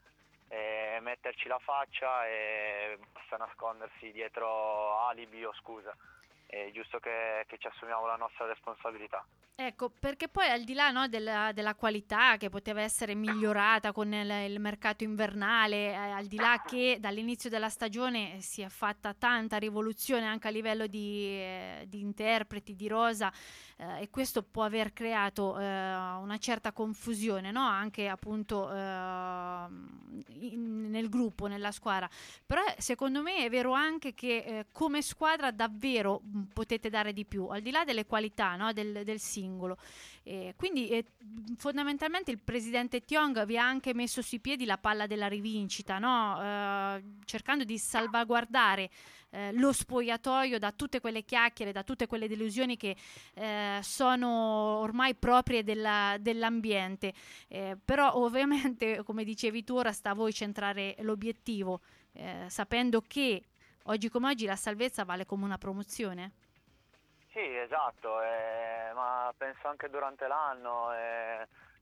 e metterci la faccia e basta nascondersi dietro alibi o scuse. È giusto che ci assumiamo la nostra responsabilità. Ecco, perché poi al di là della qualità che poteva essere migliorata con il mercato invernale, al di là che dall'inizio della stagione si è fatta tanta rivoluzione anche a livello di interpreti, di rosa, e questo può aver creato una certa confusione, anche appunto nel gruppo, nella squadra. Però secondo me è vero anche che come squadra davvero potete dare di più, al di là delle qualità del singolo. Quindi fondamentalmente il presidente Tiong vi ha anche messo sui piedi la palla della rivincita, cercando di salvaguardare lo spogliatoio da tutte quelle chiacchiere, da tutte quelle delusioni che sono ormai proprie dell'ambiente, però ovviamente, come dicevi tu, ora sta a voi centrare l'obiettivo, sapendo che oggi come oggi la salvezza vale come una promozione. Sì, esatto, ma penso anche durante l'anno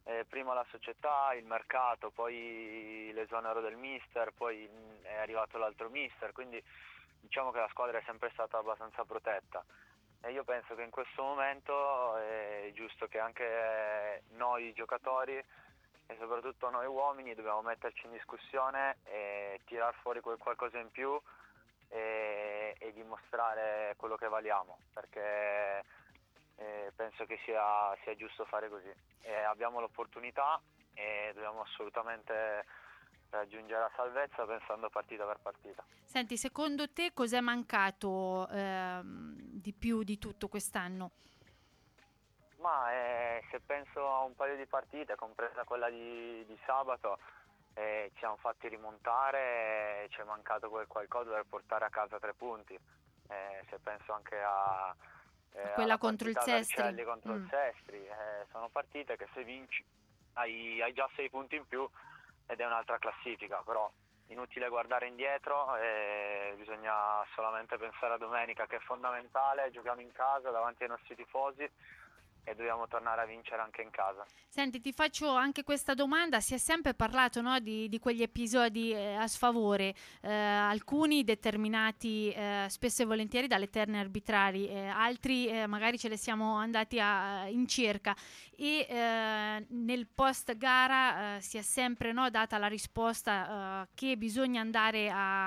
prima la società, il mercato, poi l'esonero del mister, poi è arrivato l'altro mister, quindi diciamo che la squadra è sempre stata abbastanza protetta. E io penso che in questo momento è giusto che anche noi giocatori e soprattutto noi uomini dobbiamo metterci in discussione e tirar fuori qualcosa in più e dimostrare quello che valiamo, perché penso che sia giusto fare così. Abbiamo l'opportunità e dobbiamo assolutamente raggiungere la salvezza pensando partita per partita. Senti, secondo te cos'è mancato di più di tutto quest'anno? Ma se penso a un paio di partite, compresa quella di sabato, ci siamo fatti rimontare, ci è mancato qualcosa per portare a casa 3 punti. Se penso anche a quella contro il Sestri. Contro il Sestri, sono partite che se vinci hai già 6 punti in più ed è un'altra classifica, però inutile guardare indietro, bisogna solamente pensare a domenica, che è fondamentale. Giochiamo in casa davanti ai nostri tifosi e dobbiamo tornare a vincere anche in casa. Senti, ti faccio anche questa domanda. Si è sempre parlato, no, di quegli episodi a sfavore, alcuni determinati spesso e volentieri dalle terne arbitrali, altri magari ce le siamo andati in cerca, e nel post gara si è sempre, no, data la risposta che bisogna andare a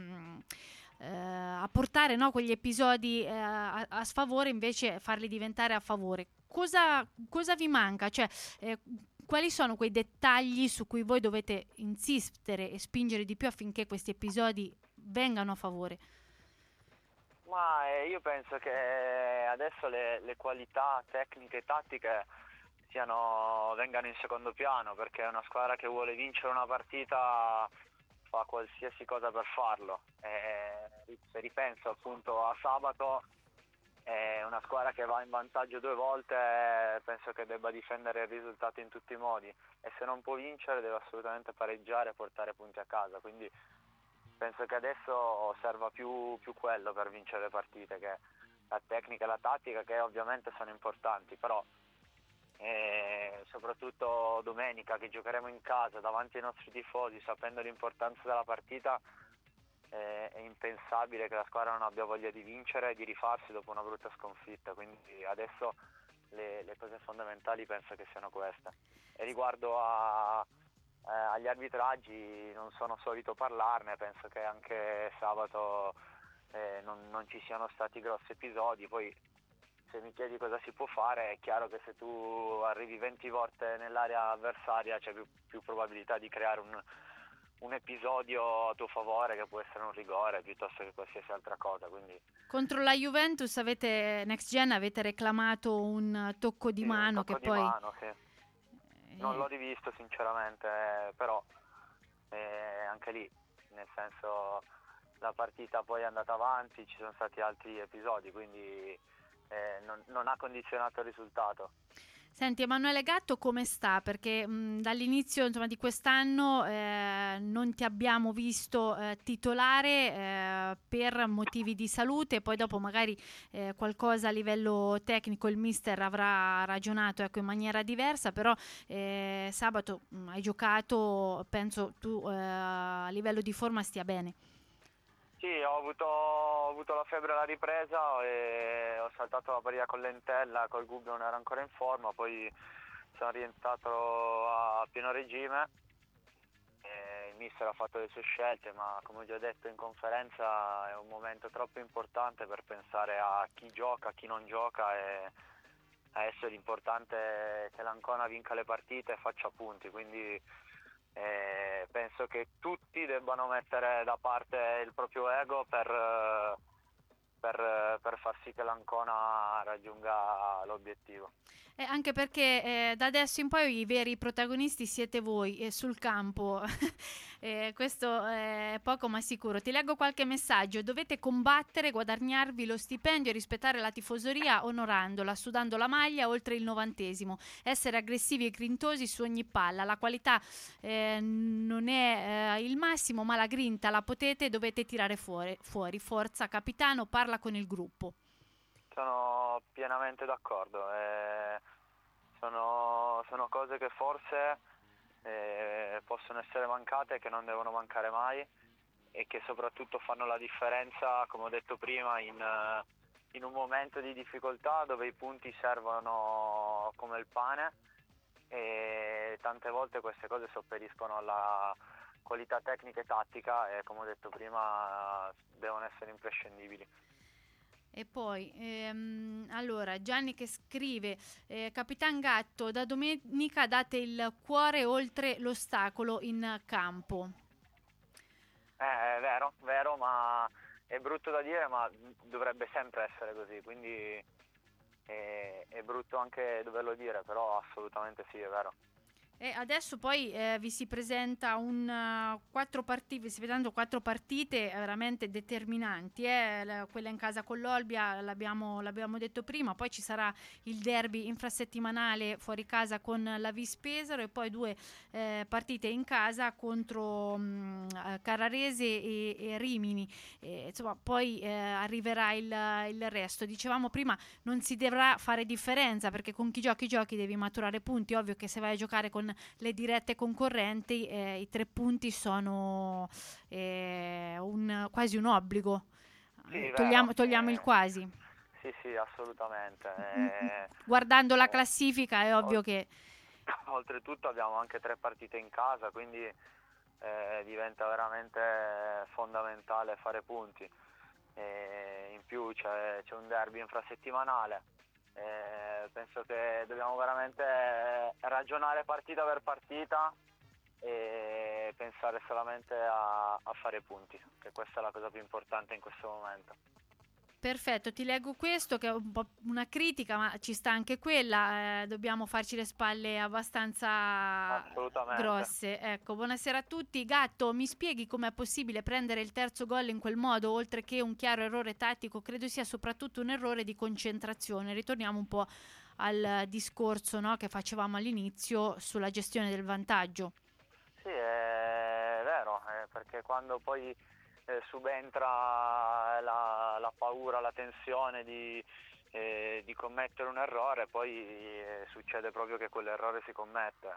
portare, no, quegli episodi a sfavore, invece farli diventare a favore. Cosa vi manca? Cioè, quali sono quei dettagli su cui voi dovete insistere e spingere di più affinché questi episodi vengano a favore? Ma io penso che adesso le qualità tecniche e tattiche vengano in secondo piano, perché è una squadra che vuole vincere una partita, fa qualsiasi cosa per farlo. Se ripenso appunto a sabato, è una squadra che va in vantaggio 2 volte, penso che debba difendere il risultato in tutti i modi, e se non può vincere deve assolutamente pareggiare e portare punti a casa, quindi penso che adesso serva più quello per vincere le partite, che la tecnica e la tattica, che ovviamente sono importanti, però soprattutto domenica, che giocheremo in casa davanti ai nostri tifosi, sapendo l'importanza della partita, è impensabile che la squadra non abbia voglia di vincere e di rifarsi dopo una brutta sconfitta, quindi adesso le cose fondamentali penso che siano queste. E riguardo agli arbitraggi non sono solito parlarne, penso che anche sabato non ci siano stati grossi episodi. Poi se mi chiedi cosa si può fare, è chiaro che se tu arrivi 20 volte nell'area avversaria c'è più probabilità di creare un episodio a tuo favore, che può essere un rigore piuttosto che qualsiasi altra cosa. Quindi contro la Juventus Next Gen avete reclamato un tocco di mano, che poi mano, sì. Non l'ho rivisto sinceramente, però anche lì, nel senso, la partita poi è andata avanti, ci sono stati altri episodi, quindi non ha condizionato il risultato. Senti, Emanuele Gatto come sta? Perché dall'inizio, insomma, di quest'anno non ti abbiamo visto titolare per motivi di salute, poi dopo magari qualcosa a livello tecnico il mister avrà ragionato, ecco, in maniera diversa, però sabato hai giocato, penso tu a livello di forma stia bene. Sì, ho avuto la febbre alla ripresa e ho saltato la partita con l'entella, col Gubbio non ero ancora in forma, poi sono rientrato a pieno regime. Il mister ha fatto le sue scelte, ma come ho già detto in conferenza è un momento troppo importante per pensare a chi gioca, a chi non gioca, e adesso l'importante è che l'Ancona vinca le partite e faccia punti, quindi penso che tutti debbano mettere da parte il proprio ego per far sì che l'Ancona raggiunga l'obiettivo. Anche perché da adesso in poi i veri protagonisti siete voi sul campo. Questo è poco ma sicuro. Ti leggo qualche messaggio. Dovete combattere, guadagnarvi lo stipendio e rispettare la tifoseria onorandola, sudando la maglia oltre il 90°. Essere aggressivi e grintosi su ogni palla. La qualità non è il massimo, ma la grinta la potete e dovete tirare fuori. Forza capitano, parla con il gruppo. Sono pienamente d'accordo. sono cose che forse possono essere mancate, che non devono mancare mai e che soprattutto fanno la differenza, come ho detto prima, in un momento di difficoltà dove i punti servono come il pane, e tante volte queste cose sopperiscono alla qualità tecnica e tattica e, come ho detto prima, devono essere imprescindibili. E poi, allora, Gianni che scrive, Capitan Gatto, da domenica date il cuore oltre l'ostacolo in campo. È vero, ma è brutto da dire, ma dovrebbe sempre essere così, quindi è brutto anche doverlo dire, però assolutamente sì, è vero. E adesso poi vi si presenta vi si vedranno 4 partite veramente determinanti, quella in casa con l'Olbia l'abbiamo detto prima, poi ci sarà il derby infrasettimanale fuori casa con la Vis Pesaro e poi 2 partite in casa contro Carrarese e Rimini, insomma poi arriverà il resto. Dicevamo prima, non si dovrà fare differenza perché con chi giochi devi maturare punti. Ovvio che se vai a giocare con le dirette concorrenti i 3 punti sono quasi un obbligo. Sì, togliamo il quasi. Sì, assolutamente. Guardando la classifica è ovvio che oltretutto abbiamo anche 3 partite in casa, quindi diventa veramente fondamentale fare punti. In più c'è un derby infrasettimanale. Penso che dobbiamo veramente ragionare partita per partita e pensare solamente a fare punti, che questa è la cosa più importante in questo momento. Perfetto, ti leggo questo che è un po' una critica, ma ci sta anche quella, dobbiamo farci le spalle abbastanza grosse. Ecco, buonasera a tutti. Gatto, mi spieghi com'è possibile prendere il terzo gol in quel modo, oltre che un chiaro errore tattico? Credo sia soprattutto un errore di concentrazione. Ritorniamo un po' al discorso, no, che facevamo all'inizio sulla gestione del vantaggio. Sì, è vero, perché quando poi subentra la paura, la tensione di commettere un errore, poi succede proprio che quell'errore si commette.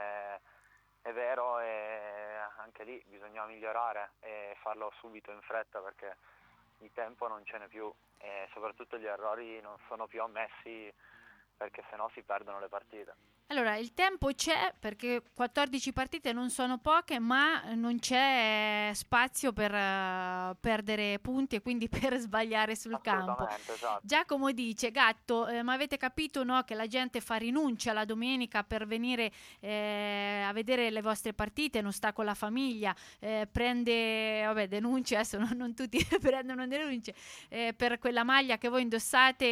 È vero, e anche lì bisogna migliorare e farlo subito in fretta perché il tempo non ce n'è più e soprattutto gli errori non sono più ammessi perché sennò si perdono le partite. Allora, il tempo c'è perché 14 partite non sono poche, ma non c'è spazio per perdere punti e quindi per sbagliare sul campo. Esatto. Giacomo dice, Gatto, ma avete capito, no, che la gente fa rinuncia la domenica per venire a vedere le vostre partite, non sta con la famiglia, prende, denunce, adesso non tutti prendono denunce, per quella maglia che voi indossate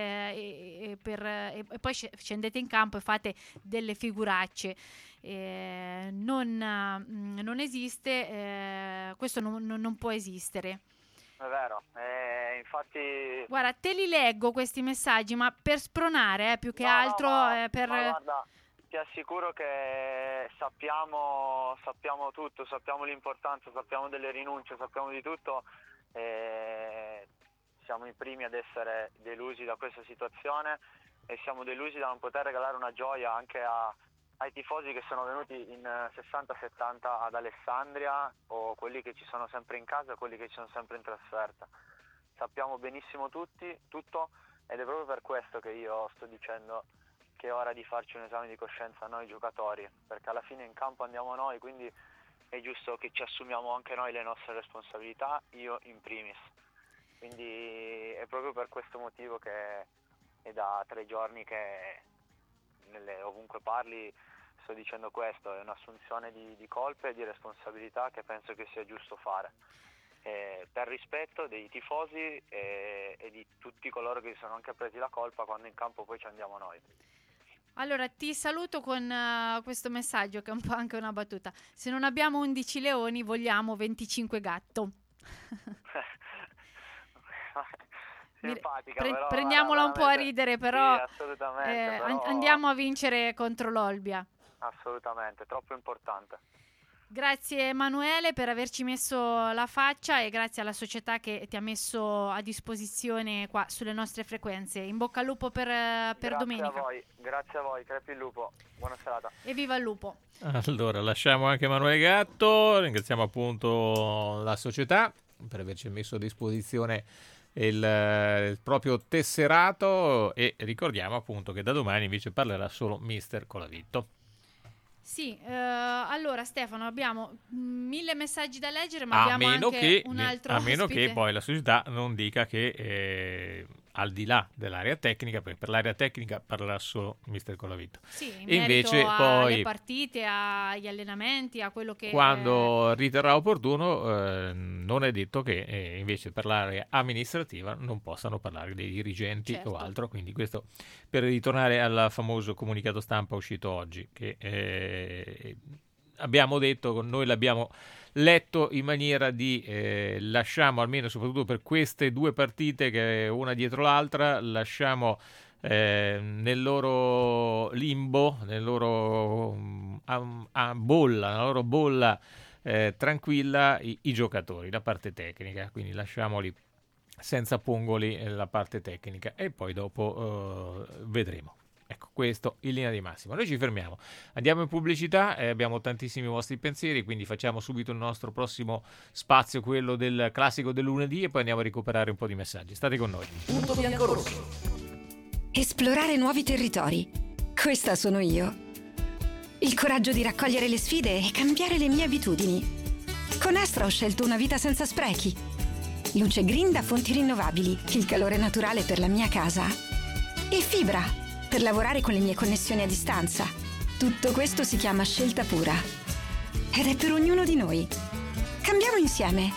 e poi scendete in campo e fate delle figuracce. Non esiste, questo non può esistere. È vero, infatti. Guarda, te li leggo questi messaggi, ma per spronare, più che altro. Ma guarda, ti assicuro che sappiamo tutto, sappiamo l'importanza, sappiamo delle rinunce, sappiamo di tutto. Siamo i primi ad essere delusi da questa situazione e siamo delusi da non poter regalare una gioia anche ai tifosi che sono venuti in 60-70 ad Alessandria, o quelli che ci sono sempre in casa o quelli che ci sono sempre in trasferta. Sappiamo benissimo tutto ed è proprio per questo che io sto dicendo che è ora di farci un esame di coscienza a noi giocatori, perché alla fine in campo andiamo noi, quindi è giusto che ci assumiamo anche noi le nostre responsabilità, io in primis. Quindi è proprio per questo motivo che è da 3 giorni che ovunque parli sto dicendo questo, è un'assunzione di colpe e di responsabilità che penso che sia giusto fare, per rispetto dei tifosi e di tutti coloro che si sono anche presi la colpa quando in campo poi ci andiamo noi. Allora ti saluto con questo messaggio che è un po' anche una battuta: se non abbiamo 11 leoni vogliamo 25 gatto. Simpatica, prendiamola un po' a ridere, però, sì, assolutamente, andiamo a vincere contro l'Olbia. Assolutamente, troppo importante. Grazie Emanuele per averci messo la faccia e grazie alla società che ti ha messo a disposizione qua sulle nostre frequenze. In bocca al lupo per domenica. Grazie a voi, crepi il lupo. Buona serata. E viva il lupo. Allora, lasciamo anche Emanuele Gatto, ringraziamo appunto la società per averci messo a disposizione il proprio tesserato e ricordiamo appunto che da domani invece parlerà solo Mister Colavitto. Sì, allora Stefano, abbiamo 1000 messaggi da leggere, ma abbiamo anche un altro ospite. A meno che poi la società non dica che al di là dell'area tecnica, perché per l'area tecnica parlerà solo Mister Colavitto. Sì, in invece alle partite, agli allenamenti, a quello che... Quando riterrà opportuno, non è detto che invece per l'area amministrativa non possano parlare dei dirigenti o altro, quindi questo per ritornare al famoso comunicato stampa uscito oggi, che abbiamo detto, noi l'abbiamo letto in maniera di lasciamo, almeno soprattutto per queste due partite che una dietro l'altra, lasciamo nel loro limbo, nel loro bolla, nella loro bolla tranquilla i giocatori, la parte tecnica, quindi lasciamoli senza pungoli la parte tecnica e poi dopo vedremo. Ecco, questo in linea di massima. Noi ci fermiamo, andiamo in pubblicità, abbiamo tantissimi vostri pensieri, quindi facciamo subito il nostro prossimo spazio, quello del classico del lunedì, e poi andiamo a recuperare un po' di messaggi. State con noi. Punto biancorosso. Esplorare nuovi territori. Questa sono io. Il coraggio di raccogliere le sfide e cambiare le mie abitudini. Con Astra ho scelto una vita senza sprechi. Luce green da fonti rinnovabili, il calore naturale per la mia casa. E fibra per lavorare con le mie connessioni a distanza. Tutto questo si chiama scelta pura. Ed è per ognuno di noi. Cambiamo insieme.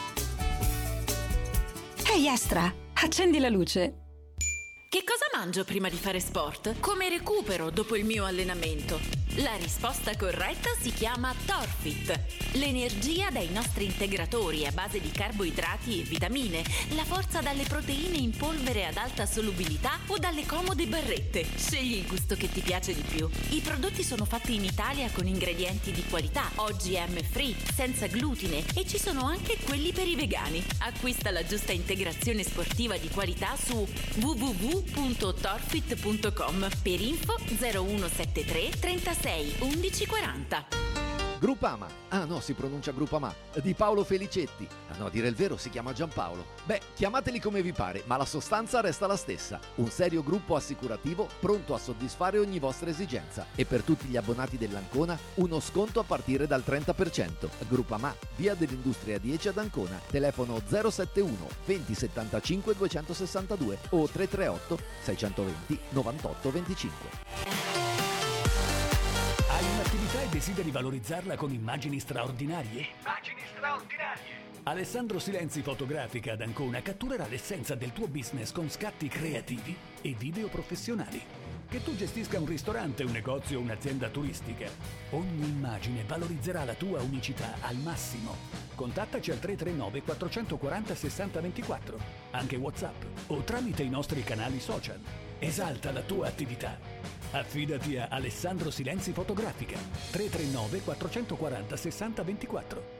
Ehi Astra, accendi la luce. Che cosa mangio prima di fare sport? Come recupero dopo il mio allenamento? La risposta corretta si chiama Torfit. L'energia dai nostri integratori a base di carboidrati e vitamine, la forza dalle proteine in polvere ad alta solubilità o dalle comode barrette. Scegli il gusto che ti piace di più. I prodotti sono fatti in Italia con ingredienti di qualità, OGM free, senza glutine e ci sono anche quelli per i vegani. Acquista la giusta integrazione sportiva di qualità su www.torfit.com. Per info 0173 36 11 40. Groupama, si pronuncia Groupama, di Paolo Felicetti. A dire il vero si chiama Giampaolo. Beh, chiamateli come vi pare, ma la sostanza resta la stessa. Un serio gruppo assicurativo pronto a soddisfare ogni vostra esigenza. E per tutti gli abbonati dell'Ancona, uno sconto a partire dal 30%. Groupama, via dell'Industria 10 ad Ancona. Telefono 071 2075 262 o 338 620 98 25. Hai un'attività e desideri valorizzarla con immagini straordinarie? Immagini straordinarie! Alessandro Silenzi Fotografica ad Ancona catturerà l'essenza del tuo business con scatti creativi e video professionali. Che tu gestisca un ristorante, un negozio o un'azienda turistica, ogni immagine valorizzerà la tua unicità al massimo. Contattaci al 339 440 6024, anche WhatsApp o tramite i nostri canali social. Esalta la tua attività. Affidati a Alessandro Silenzi Fotografica 339 440 6024.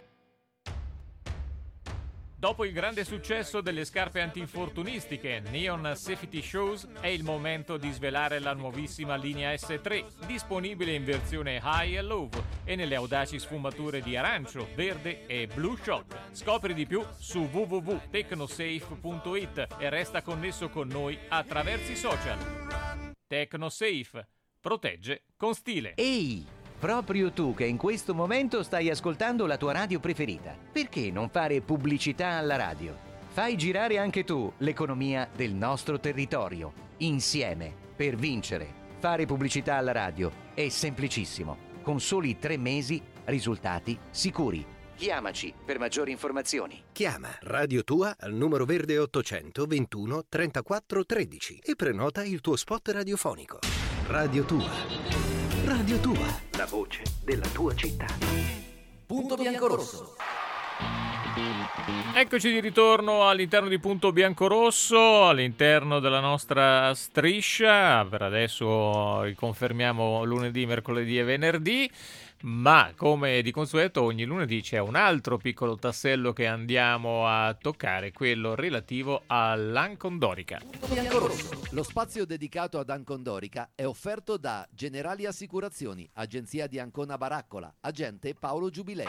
Dopo il grande successo delle scarpe antinfortunistiche Neon Safety Shoes, è il momento di svelare la nuovissima linea S3, disponibile in versione high e low e nelle audaci sfumature di arancio, verde e blue shock. Scopri di più su www.tecnosafe.it e resta connesso con noi attraverso i social. Tecnosafe. Protegge con stile. Ehi! Proprio tu che in questo momento stai ascoltando la tua radio preferita. Perché non fare pubblicità alla radio? Fai girare anche tu l'economia del nostro territorio. Insieme, per vincere. Fare pubblicità alla radio è semplicissimo. Con soli 3 mesi, risultati sicuri. Chiamaci per maggiori informazioni. Chiama Radio Tua al numero verde 800 21 34 13 e prenota il tuo spot radiofonico. Radio Tua. Radio Tua, la voce della tua città. Punto biancorosso. Eccoci di ritorno all'interno di Punto Biancorosso, all'interno della nostra striscia. Per adesso riconfermiamo lunedì, mercoledì e venerdì, ma come di consueto ogni lunedì c'è un altro piccolo tassello che andiamo a toccare, quello relativo all'Ancondorica. Lo spazio dedicato ad Ancondorica è offerto da Generali Assicurazioni, agenzia di Ancona Baraccola, agente Paolo Giubilei.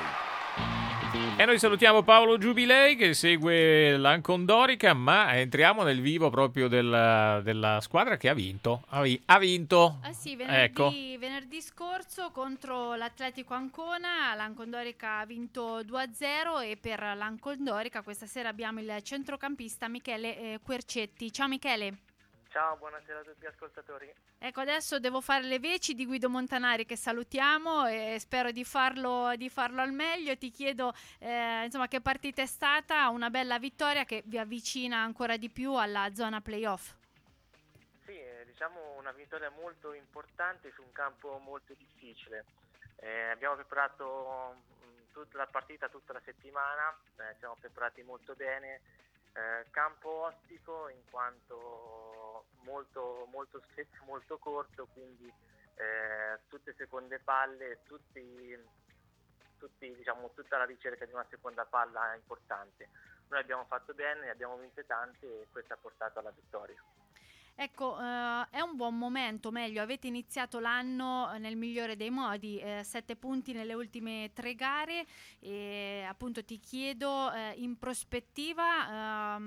E noi salutiamo Paolo Giubilei che segue l'Ancondorica, ma entriamo nel vivo proprio della squadra che ha vinto. Ha vinto. Sì, Ecco. venerdì scorso contro l'Atletico Ancona, l'Ancondorica ha vinto 2-0 e per l'Ancondorica questa sera abbiamo il centrocampista Michele Quercetti. Ciao Michele. Ciao, buonasera a tutti gli ascoltatori. Ecco, adesso devo fare le veci di Guido Montanari che salutiamo e spero di farlo al meglio. Ti chiedo insomma che partita è stata, una bella vittoria che vi avvicina ancora di più alla zona playoff. Sì, diciamo una vittoria molto importante su un campo molto difficile. Abbiamo preparato tutta la partita, tutta la settimana, siamo preparati molto bene. Campo ostico in quanto molto stretto, molto corto, quindi tutte seconde palle, tutti diciamo tutta la ricerca di una seconda palla importante. Noi abbiamo fatto bene, ne abbiamo vinte tante e questo ha portato alla vittoria. Ecco, è un buon momento, meglio, avete iniziato l'anno nel migliore dei modi, 7 punti nelle ultime 3 gare e appunto ti chiedo in prospettiva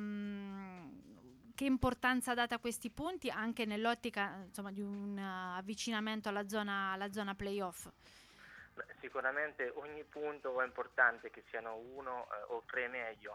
che importanza date a questi punti anche nell'ottica insomma di un avvicinamento alla zona playoff. Sicuramente ogni punto è importante, che siano 1 o 3 meglio,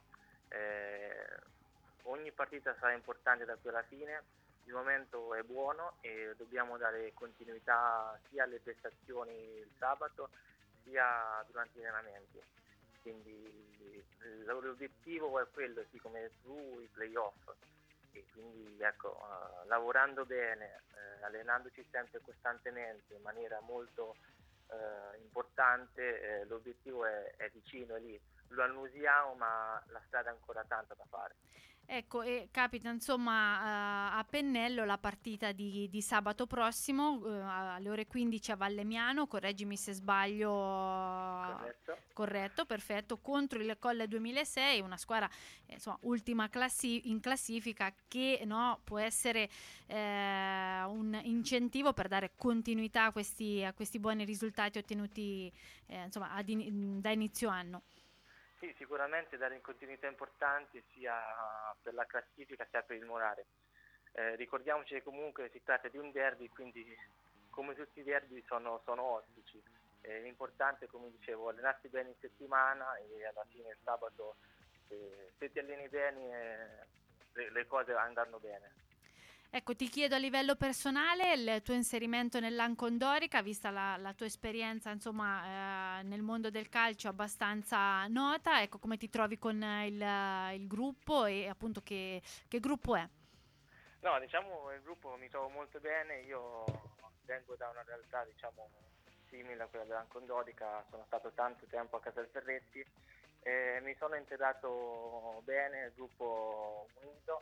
ogni partita sarà importante da qui alla fine. Il momento è buono e dobbiamo dare continuità sia alle prestazioni il sabato sia durante gli allenamenti. Quindi l'obiettivo è quello, sì, come tu, i playoff. E quindi ecco, lavorando bene, allenandoci sempre costantemente in maniera molto importante, l'obiettivo è vicino, è lì. Lo annusiamo, ma la strada è ancora tanta da fare. Ecco, e capita insomma a pennello la partita di sabato prossimo alle ore 15 a Vallemmiano, correggimi se sbaglio. Corretto, perfetto, contro il Colle 2006, una squadra insomma ultima in classifica che può essere un incentivo per dare continuità a questi buoni risultati ottenuti insomma da inizio anno. Sì, sicuramente dare continuità importanti sia per la classifica sia per il morale. Ricordiamoci che comunque si tratta di un derby, quindi come tutti i derby sono ostici. L'importante, come dicevo, allenarsi bene in settimana e alla fine il sabato se ti alleni bene le cose andranno bene. Ecco, ti chiedo a livello personale il tuo inserimento nell'Ancondorica, vista la tua esperienza insomma nel mondo del calcio abbastanza nota, ecco come ti trovi con il gruppo e appunto che gruppo è? No, diciamo il gruppo mi trovo molto bene, io vengo da una realtà diciamo simile a quella dell'Ancondorica, sono stato tanto tempo a Casalferretti, mi sono integrato bene, il gruppo unito.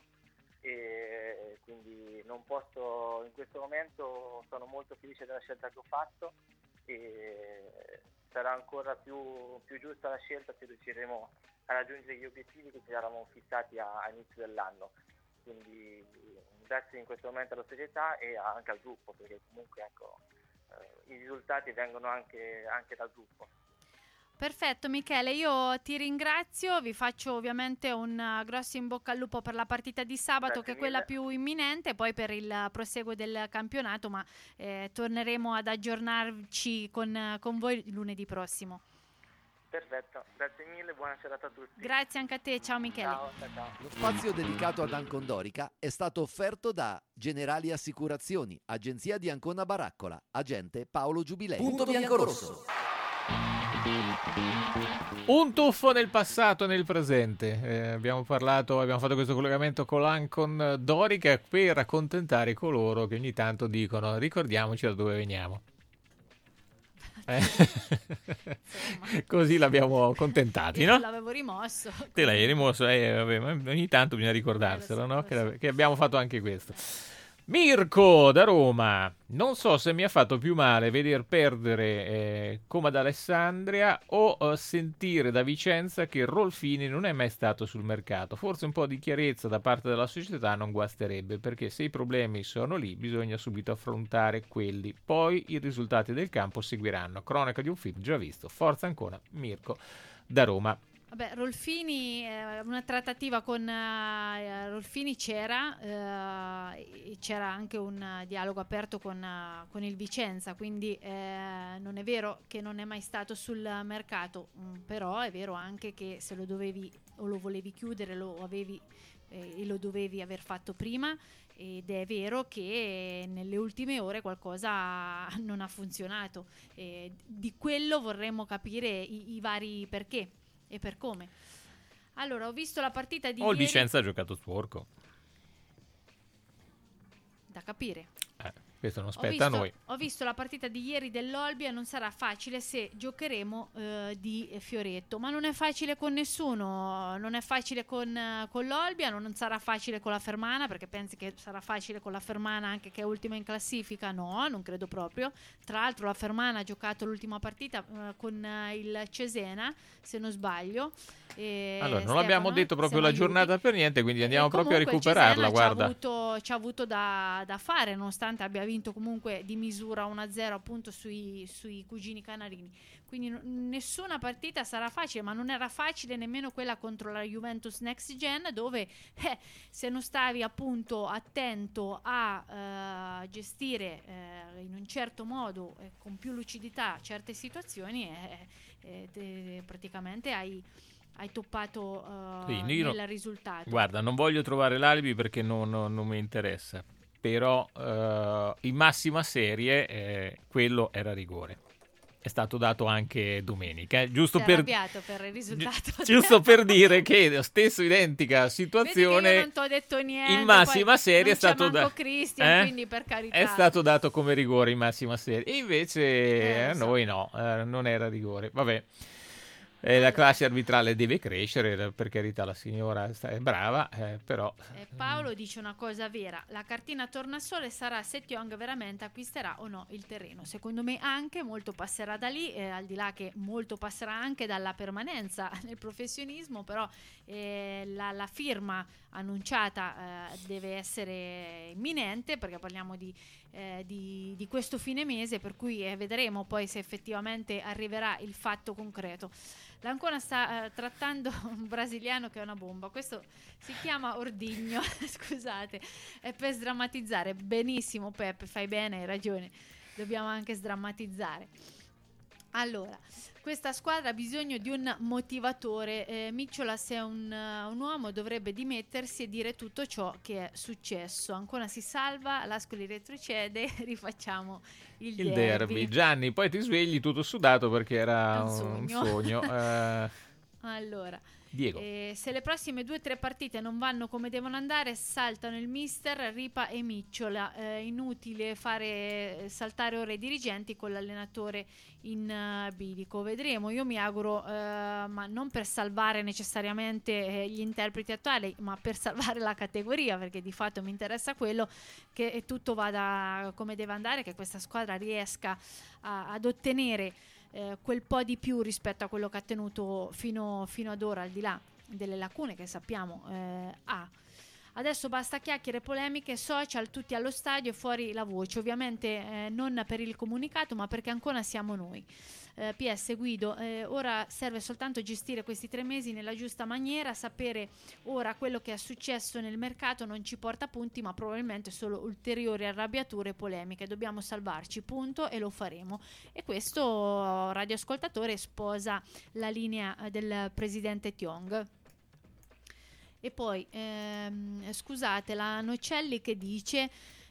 E quindi non posso, in questo momento sono molto felice della scelta che ho fatto e sarà ancora più giusta la scelta se riusciremo a raggiungere gli obiettivi che ci eravamo fissati a inizio dell'anno. Quindi grazie in questo momento alla società e anche al gruppo, perché comunque ecco, i risultati vengono anche dal gruppo. Perfetto Michele, io ti ringrazio, vi faccio ovviamente un grosso in bocca al lupo per la partita di sabato. Grazie che è quella mille. Più imminente, poi per il proseguo del campionato, ma torneremo ad aggiornarci con voi lunedì prossimo. Perfetto, grazie mille, buona serata a tutti. Grazie anche a te, ciao Michele. Ciao. Lo spazio dedicato ad Ancondorica è stato offerto da Generali Assicurazioni, agenzia di Ancona Baraccola, agente Paolo Giubilei. Punto Biancorosso. Un tuffo nel passato e nel presente. Abbiamo fatto questo collegamento con l'Ancondorica per accontentare coloro che ogni tanto dicono ricordiamoci da dove veniamo. Così l'abbiamo accontentati, no? L'avevo rimosso. Te l'hai rimosso, vabbè, ma ogni tanto bisogna ricordarselo, no? Che abbiamo fatto anche questo. Mirko da Roma, non so se mi ha fatto più male veder perdere Coma d'Alessandria o sentire da Vicenza che Rolfini non è mai stato sul mercato. Forse un po' di chiarezza da parte della società non guasterebbe, perché se i problemi sono lì bisogna subito affrontare quelli, poi i risultati del campo seguiranno. Cronaca di un film già visto. Forza ancora, Mirko da Roma. Vabbè, Rolfini, una trattativa con Rolfini c'era, e c'era anche un dialogo aperto con il Vicenza, quindi non è vero che non è mai stato sul mercato, però è vero anche che se lo dovevi o lo volevi chiudere e lo dovevi aver fatto prima, ed è vero che nelle ultime ore qualcosa non ha funzionato, di quello vorremmo capire i vari perché e per come. Allora, ho visto la partita di ieri. Il Vicenza ha giocato sporco. Da capire. Questo non spetta a noi. Ho visto la partita di ieri dell'Olbia, non sarà facile se giocheremo di Fioretto, ma non è facile con nessuno, non è facile con l'Olbia, non sarà facile con la Fermana, perché pensi che sarà facile con la Fermana anche che è ultima in classifica? No, non credo proprio. Tra l'altro la Fermana ha giocato l'ultima partita con il Cesena, se non sbaglio. Allora, non abbiamo detto proprio la giornata per niente, quindi andiamo proprio a recuperarla. Guarda, ci ha avuto da fare, nonostante abbia vinto comunque di misura 1-0 appunto sui cugini canarini. Quindi nessuna partita sarà facile, ma non era facile nemmeno quella contro la Juventus Next Gen, dove se non stavi appunto attento a gestire in un certo modo con più lucidità certe situazioni, praticamente hai toppato nel risultato. Guarda, non voglio trovare l'alibi perché non mi interessa, però in massima serie quello era rigore. È stato dato anche domenica, giusto per il risultato. Giusto per dire che stessa identica situazione. Vedi che io non t'ho detto niente, in massima serie è stato dato. Quindi per carità. È stato dato come rigore in massima serie. E invece a so. noi no, non era rigore. Vabbè. La classe arbitrale deve crescere, per carità, la signora è brava, però... Paolo dice una cosa vera, la cartina tornasole sarà se Tiong veramente acquisterà o no il terreno. Secondo me anche molto passerà da lì, al di là che molto passerà anche dalla permanenza nel professionismo, però la firma annunciata deve essere imminente, perché parliamo di questo fine mese, per cui vedremo poi se effettivamente arriverà il fatto concreto. L'Ancona sta trattando un brasiliano che è una bomba, questo si chiama Ordigno. Scusate, è per sdrammatizzare. Benissimo Peppe, fai bene, hai ragione, dobbiamo anche sdrammatizzare. Allora, questa squadra ha bisogno di un motivatore. Micciola, se è un uomo, dovrebbe dimettersi e dire tutto ciò che è successo. Ancora si salva, l'Ascoli retrocede, rifacciamo il derby. Gianni, poi ti svegli tutto sudato perché era un sogno. Allora, Diego. Se le prossime 2 o 3 partite non vanno come devono andare, saltano il mister, Ripa e Micciola. Inutile fare saltare ora i dirigenti con l'allenatore in bilico. Vedremo, io mi auguro, ma non per salvare necessariamente gli interpreti attuali, ma per salvare la categoria, perché di fatto mi interessa quello, che tutto vada come deve andare, che questa squadra riesca ad ottenere quel po' di più rispetto a quello che ha tenuto fino ad ora, al di là delle lacune che sappiamo ha. Adesso basta chiacchiere, polemiche, social, tutti allo stadio, fuori la voce, ovviamente non per il comunicato, ma perché ancora siamo noi. PS Guido, ora serve soltanto gestire questi 3 mesi nella giusta maniera, sapere ora quello che è successo nel mercato non ci porta punti, ma probabilmente solo ulteriori arrabbiature e polemiche. Dobbiamo salvarci, punto, e lo faremo. E questo radioascoltatore sposa la linea del presidente Tiong. E poi scusate, la Nocelli che dice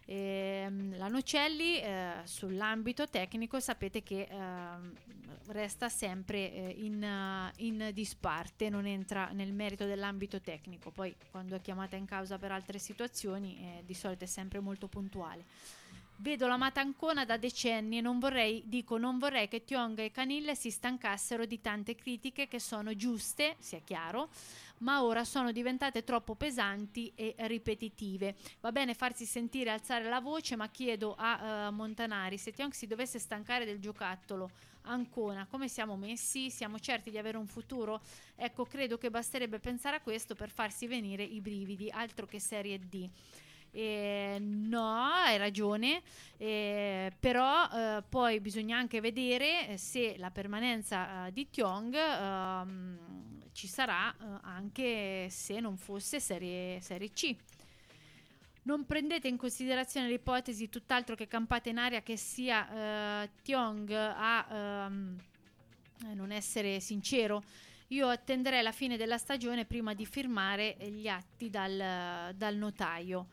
la Nocelli sull'ambito tecnico sapete che resta sempre in disparte, non entra nel merito dell'ambito tecnico, poi quando è chiamata in causa per altre situazioni di solito è sempre molto puntuale. Vedo l'amata Ancona da decenni e non vorrei che Tiong e Canille si stancassero di tante critiche che sono giuste, sia chiaro, ma ora sono diventate troppo pesanti e ripetitive. Va bene farsi sentire, alzare la voce, ma chiedo a Montanari, se Tiong si dovesse stancare del giocattolo Ancona, come siamo messi? Siamo certi di avere un futuro? Ecco, credo che basterebbe pensare a questo per farsi venire i brividi, altro che Serie D. No, hai ragione, però poi bisogna anche vedere se la permanenza di Tiong ci sarà anche se non fosse serie C. Non prendete in considerazione l'ipotesi tutt'altro che campate in aria che sia Tiong a non essere sincero. Io attenderei la fine della stagione prima di firmare gli atti dal notaio.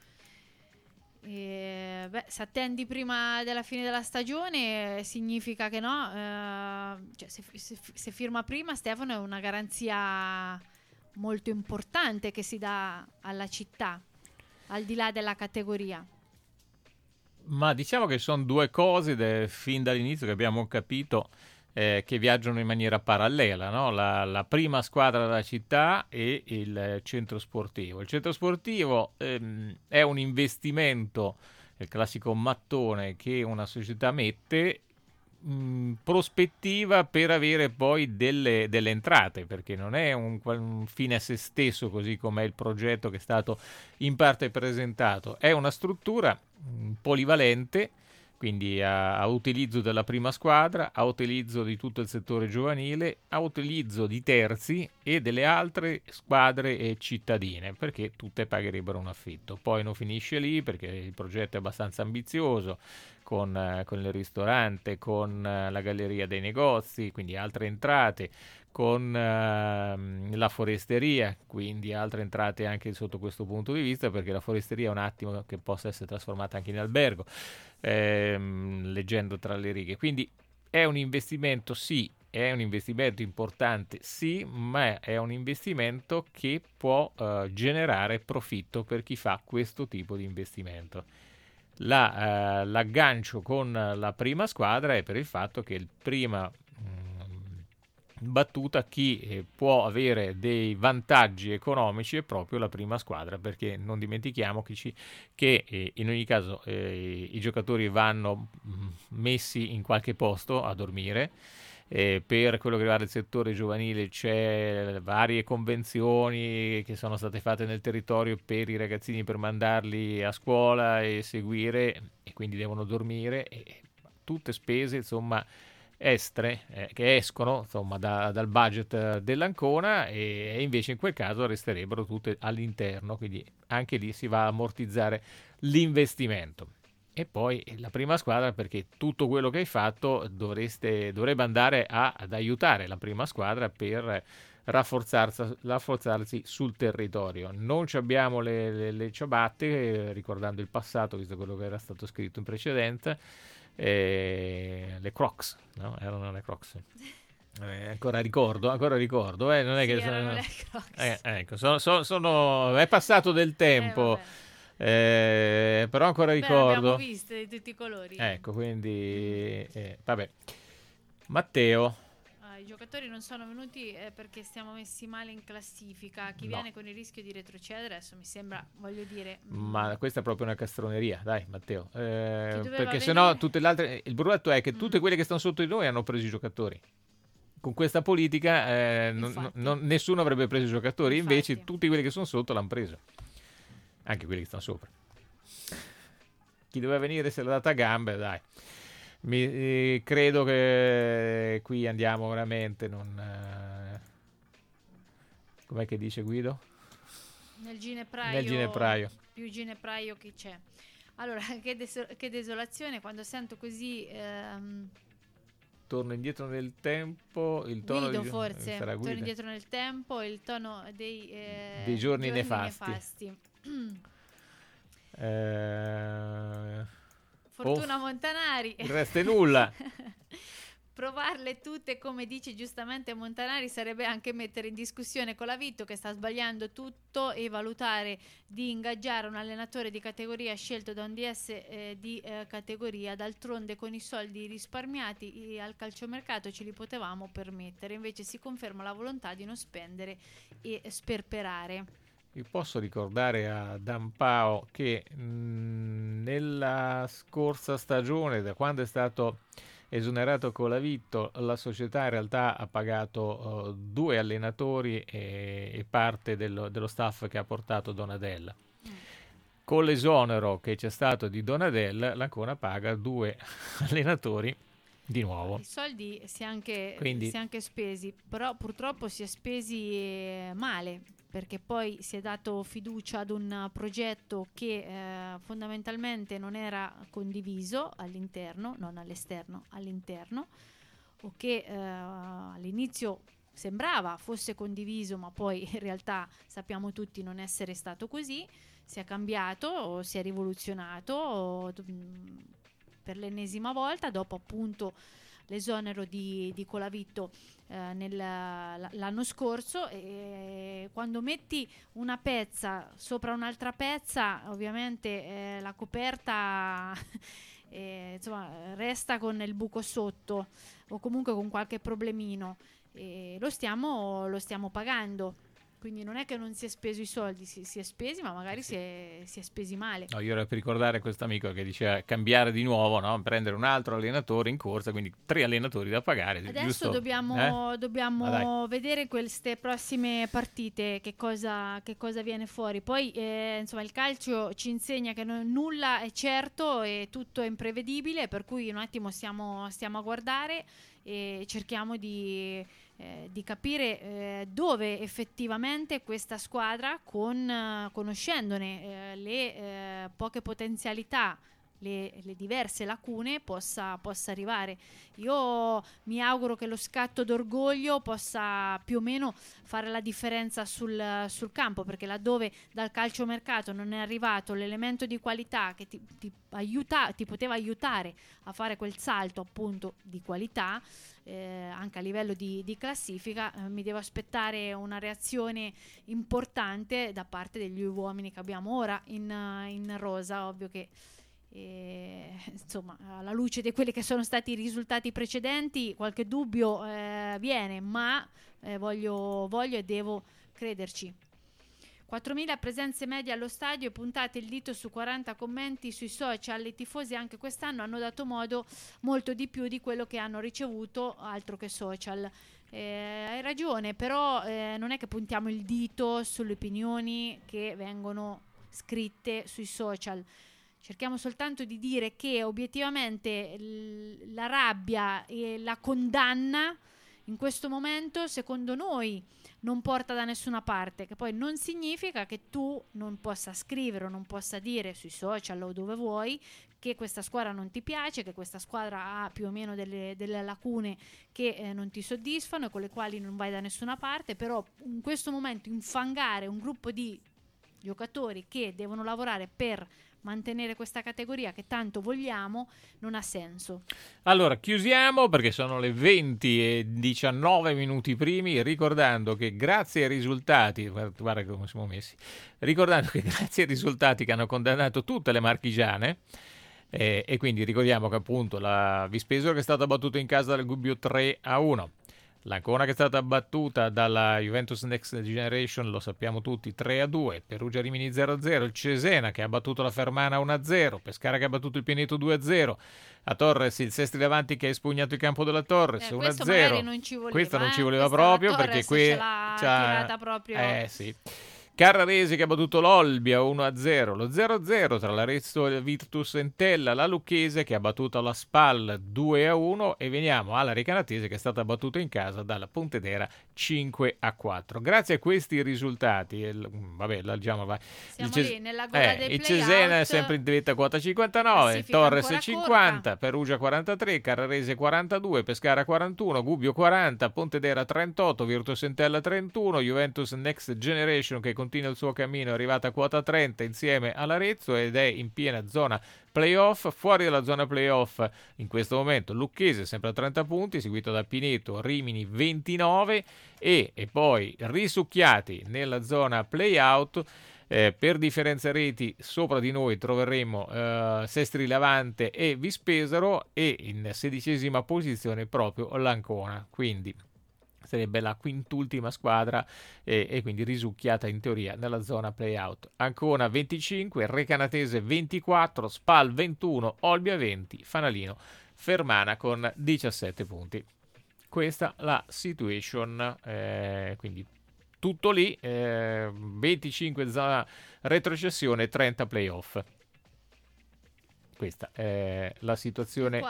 Se attendi prima della fine della stagione significa che no, cioè se firma prima, Stefano, è una garanzia molto importante che si dà alla città, al di là della categoria. Ma diciamo che sono due cose fin dall'inizio che abbiamo capito che viaggiano in maniera parallela, no? La prima squadra della città e il centro sportivo. Il centro sportivo è un investimento, il classico mattone che una società mette prospettiva per avere poi delle entrate, perché non è un fine a se stesso, così come è il progetto che è stato in parte presentato. È una struttura polivalente, quindi a utilizzo della prima squadra, a utilizzo di tutto il settore giovanile, a utilizzo di terzi e delle altre squadre cittadine, perché tutte pagherebbero un affitto. Poi non finisce lì, perché il progetto è abbastanza ambizioso, con il ristorante, con la galleria dei negozi, quindi altre entrate, con la foresteria, quindi altre entrate anche sotto questo punto di vista, perché la foresteria è un attimo che possa essere trasformata anche in albergo, leggendo tra le righe. Quindi è un investimento, sì, è un investimento importante, sì, ma è un investimento che può generare profitto per chi fa questo tipo di investimento. L'aggancio con la prima squadra è per il fatto che il prima battuta, chi può avere dei vantaggi economici è proprio la prima squadra, perché non dimentichiamo che in ogni caso i giocatori vanno messi in qualche posto a dormire. Per quello che riguarda il settore giovanile c'è varie convenzioni che sono state fatte nel territorio per i ragazzini, per mandarli a scuola e seguire, e quindi devono dormire, e tutte spese insomma estere che escono insomma dal budget dell'Ancona, e invece in quel caso resterebbero tutte all'interno, quindi anche lì si va a ammortizzare l'investimento. E poi la prima squadra, perché tutto quello che hai fatto dovrebbe andare ad aiutare la prima squadra per rafforzarsi sul territorio. Non ci abbiamo le ciabatte, ricordando il passato, visto quello che era stato scritto in precedenza, le Crocs, no? Erano le Crocs. Ancora ricordo, non è che è passato del tempo. Però ancora ricordo. Abbiamo viste di tutti i colori. Ecco, quindi vabbè. Matteo. I giocatori non sono venuti perché stiamo messi male in classifica. Chi viene con il rischio di retrocedere adesso mi sembra, voglio dire. Ma questa è proprio una castroneria, dai, Matteo. Perché sennò tutte le altre. Il brutto è che tutte quelle che stanno sotto di noi hanno preso i giocatori. Con questa politica nessuno avrebbe preso i giocatori, invece tutti quelli che sono sotto l'hanno preso. Anche quelli che stanno sopra. Chi doveva venire se l'ha data a gambe, dai. Credo che qui andiamo veramente com'è che dice Guido? Nel ginepraio. Nel ginepraio. Più ginepraio che c'è. Allora, che desolazione quando sento così. Torno indietro nel tempo, il tono Guido forse. Torno indietro nel tempo, il tono dei giorni nefasti. Fortuna Montanari. Il resto è nulla. provarle tutte, come dice giustamente Montanari, sarebbe anche mettere in discussione Colavito, che sta sbagliando tutto, e valutare di ingaggiare un allenatore di categoria scelto da un DS di categoria. D'altronde con i soldi risparmiati al calciomercato ce li potevamo permettere, invece si conferma la volontà di non spendere e sperperare. Vi posso ricordare a Dampao che nella scorsa stagione, da quando è stato esonerato Colavito, la società in realtà ha pagato 2 allenatori e parte dello staff che ha portato Donadella. Con l'esonero che c'è stato di Donadella, l'Ancona paga 2 allenatori di nuovo. I soldi si è anche spesi, però purtroppo si è spesi male, perché poi si è dato fiducia ad un progetto che fondamentalmente non era condiviso all'interno, non all'esterno, all'interno, o che all'inizio sembrava fosse condiviso, ma poi in realtà sappiamo tutti non essere stato così. Si è cambiato, o si è rivoluzionato per l'ennesima volta, dopo appunto l'esonero di Colavito l'anno scorso, e quando metti una pezza sopra un'altra pezza, ovviamente la coperta insomma resta con il buco sotto, o comunque con qualche problemino, e lo stiamo pagando. Quindi non è che non si è speso i soldi, si è spesi, ma magari si è spesi male. No, io ero per ricordare questo amico che diceva cambiare di nuovo, no? Prendere un altro allenatore in corsa, quindi 3 allenatori da pagare. Adesso giusto? dobbiamo vedere queste prossime partite, che cosa viene fuori. Poi insomma il calcio ci insegna che nulla è certo e tutto è imprevedibile, per cui un attimo stiamo a guardare e cerchiamo di capire dove effettivamente questa squadra, conoscendone le poche potenzialità, le diverse lacune, possa arrivare. Io mi auguro che lo scatto d'orgoglio possa più o meno fare la differenza sul campo, perché laddove dal calciomercato non è arrivato l'elemento di qualità che ti poteva aiutare a fare quel salto appunto di qualità, anche a livello di classifica, mi devo aspettare una reazione importante da parte degli uomini che abbiamo ora in rosa. Ovvio che insomma, alla luce di quelli che sono stati i risultati precedenti, qualche dubbio viene, ma voglio e devo crederci. 4.000 presenze medie allo stadio, puntate il dito su 40 commenti sui social. I tifosi anche quest'anno hanno dato molto di più di quello che hanno ricevuto, altro che social. Hai ragione, però non è che puntiamo il dito sulle opinioni che vengono scritte sui social. Cerchiamo soltanto di dire che obiettivamente la rabbia e la condanna in questo momento, secondo noi, non porta da nessuna parte, che poi non significa che tu non possa scrivere o non possa dire sui social o dove vuoi che questa squadra non ti piace, che questa squadra ha più o meno delle lacune che non ti soddisfano e con le quali non vai da nessuna parte. Però in questo momento infangare un gruppo di giocatori che devono lavorare per mantenere questa categoria che tanto vogliamo non ha senso. Allora chiusiamo, perché sono le 20:19 minuti primi, ricordando che grazie ai risultati, guarda come siamo messi, ricordando che grazie ai risultati che hanno condannato tutte le marchigiane, e quindi ricordiamo che appunto la Vispesaro che è stata battuta in casa dal Gubbio 3-1, l'Ancona che è stata battuta dalla Juventus Next Generation, lo sappiamo tutti, 3-2, Perugia Rimini 0-0, il Cesena che ha battuto la Fermana 1-0, Pescara che ha battuto il Pineto 2-0, a Torres il Sestri davanti che ha espugnato il campo della Torres 1-0. Questo non ci voleva proprio, perché qui l'ha tirata proprio. Sì. Carraresi che ha battuto l'Olbia 1-0, lo 0-0 tra l'Arezzo e il Virtus Entella, la Lucchese che ha battuto la Spal 2-1 e veniamo alla Recanatese che è stata battuta in casa dalla Pontedera 5-4. Grazie a questi risultati, siamo lì nella gola dei il Cesena play-out, è sempre in vetta quota 59, Torres 50, Perugia 43, Carrarese 42, Pescara 41, Gubbio 40, Pontedera 38, Virtus Entella 31, Juventus Next Generation che continua continua il suo cammino, è arrivata a quota 30 insieme all'Arezzo ed è in piena zona playoff. Fuori dalla zona playoff in questo momento Lucchese sempre a 30 punti, seguito da Pineto, Rimini 29 e poi risucchiati nella zona playout. Per differenza reti sopra di noi troveremo Sestri Levante e Vispesaro e in 16ª posizione proprio l'Ancona, quindi sarebbe la quintultima squadra e quindi risucchiata in teoria nella zona playout. Ancona 25, Recanatese 24, Spal 21, Olbia 20, Fanalino, Fermana con 17 punti. Questa la situation, quindi tutto lì, 25 zona retrocessione, 30 playoff. Questa è la situazione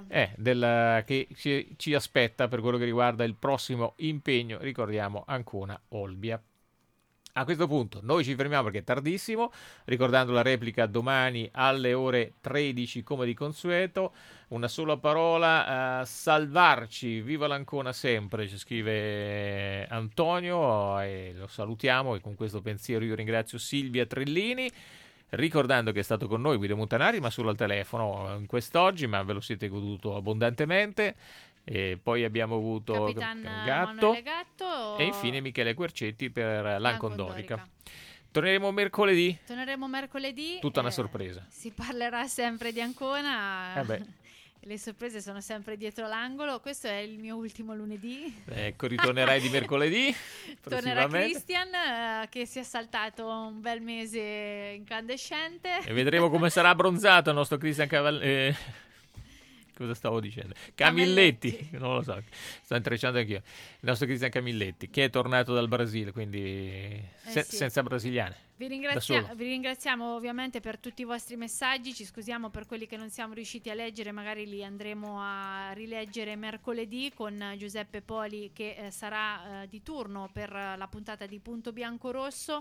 che ci aspetta per quello che riguarda il prossimo impegno. Ricordiamo Ancona Olbia. A questo punto noi ci fermiamo perché è tardissimo, ricordando la replica domani alle ore 13 come di consueto. Una sola parola, salvarci, viva l'Ancona sempre, ci scrive Antonio e lo salutiamo e con questo pensiero io ringrazio Silvia Trellini. Ricordando che è stato con noi Guido Montanari, ma solo al telefono in quest'oggi, ma ve lo siete goduto abbondantemente. E poi abbiamo avuto Gatto e infine Michele Quercetti per l'Ancondorica. Torneremo mercoledì? Torneremo mercoledì. Tutta una sorpresa. Si parlerà sempre di Ancona. Le sorprese sono sempre dietro l'angolo. Questo è il mio ultimo lunedì. Ecco, ritornerai di mercoledì. Tornerà Christian, che si è saltato un bel mese incandescente. E vedremo come sarà abbronzato il nostro Christian cosa stavo dicendo? Camilletti. Non lo so, sto intrecciando anch'io. Il nostro Christian Camilletti, che è tornato dal Brasile, quindi senza brasiliane. Vi ringraziamo ovviamente per tutti i vostri messaggi, ci scusiamo per quelli che non siamo riusciti a leggere, magari li andremo a rileggere mercoledì con Giuseppe Poli che sarà di turno per la puntata di Punto Bianco Rosso.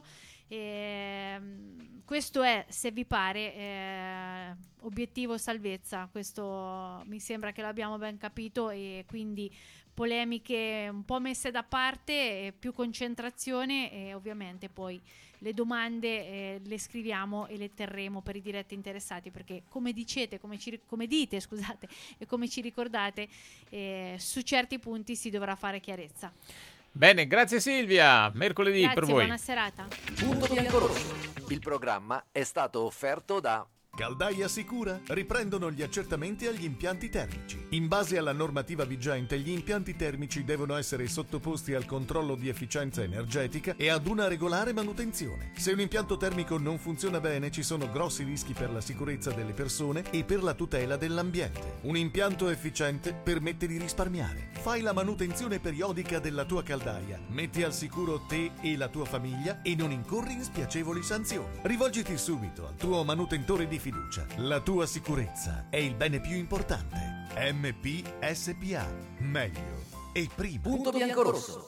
Questo è, se vi pare, obiettivo salvezza, questo mi sembra che l'abbiamo ben capito e quindi polemiche un po' messe da parte, più concentrazione e ovviamente poi le domande le scriviamo e le terremo per i diretti interessati perché come dite e come ci ricordate su certi punti si dovrà fare chiarezza. Bene, grazie Silvia, mercoledì grazie, per voi. Buona serata. Punto Bianco Rosso. Il programma è stato offerto da Caldaia Sicura riprendono gli accertamenti agli impianti termici. In base alla normativa vigente, gli impianti termici devono essere sottoposti al controllo di efficienza energetica e ad una regolare manutenzione. Se un impianto termico non funziona bene, ci sono grossi rischi per la sicurezza delle persone e per la tutela dell'ambiente. Un impianto efficiente permette di risparmiare. Fai la manutenzione periodica della tua caldaia, metti al sicuro te e la tua famiglia e non incorri in spiacevoli sanzioni. Rivolgiti subito al tuo manutentore di fiducia. La tua sicurezza è il bene più importante. MP SPA. Meglio e prima. Punto Bianco Rosso.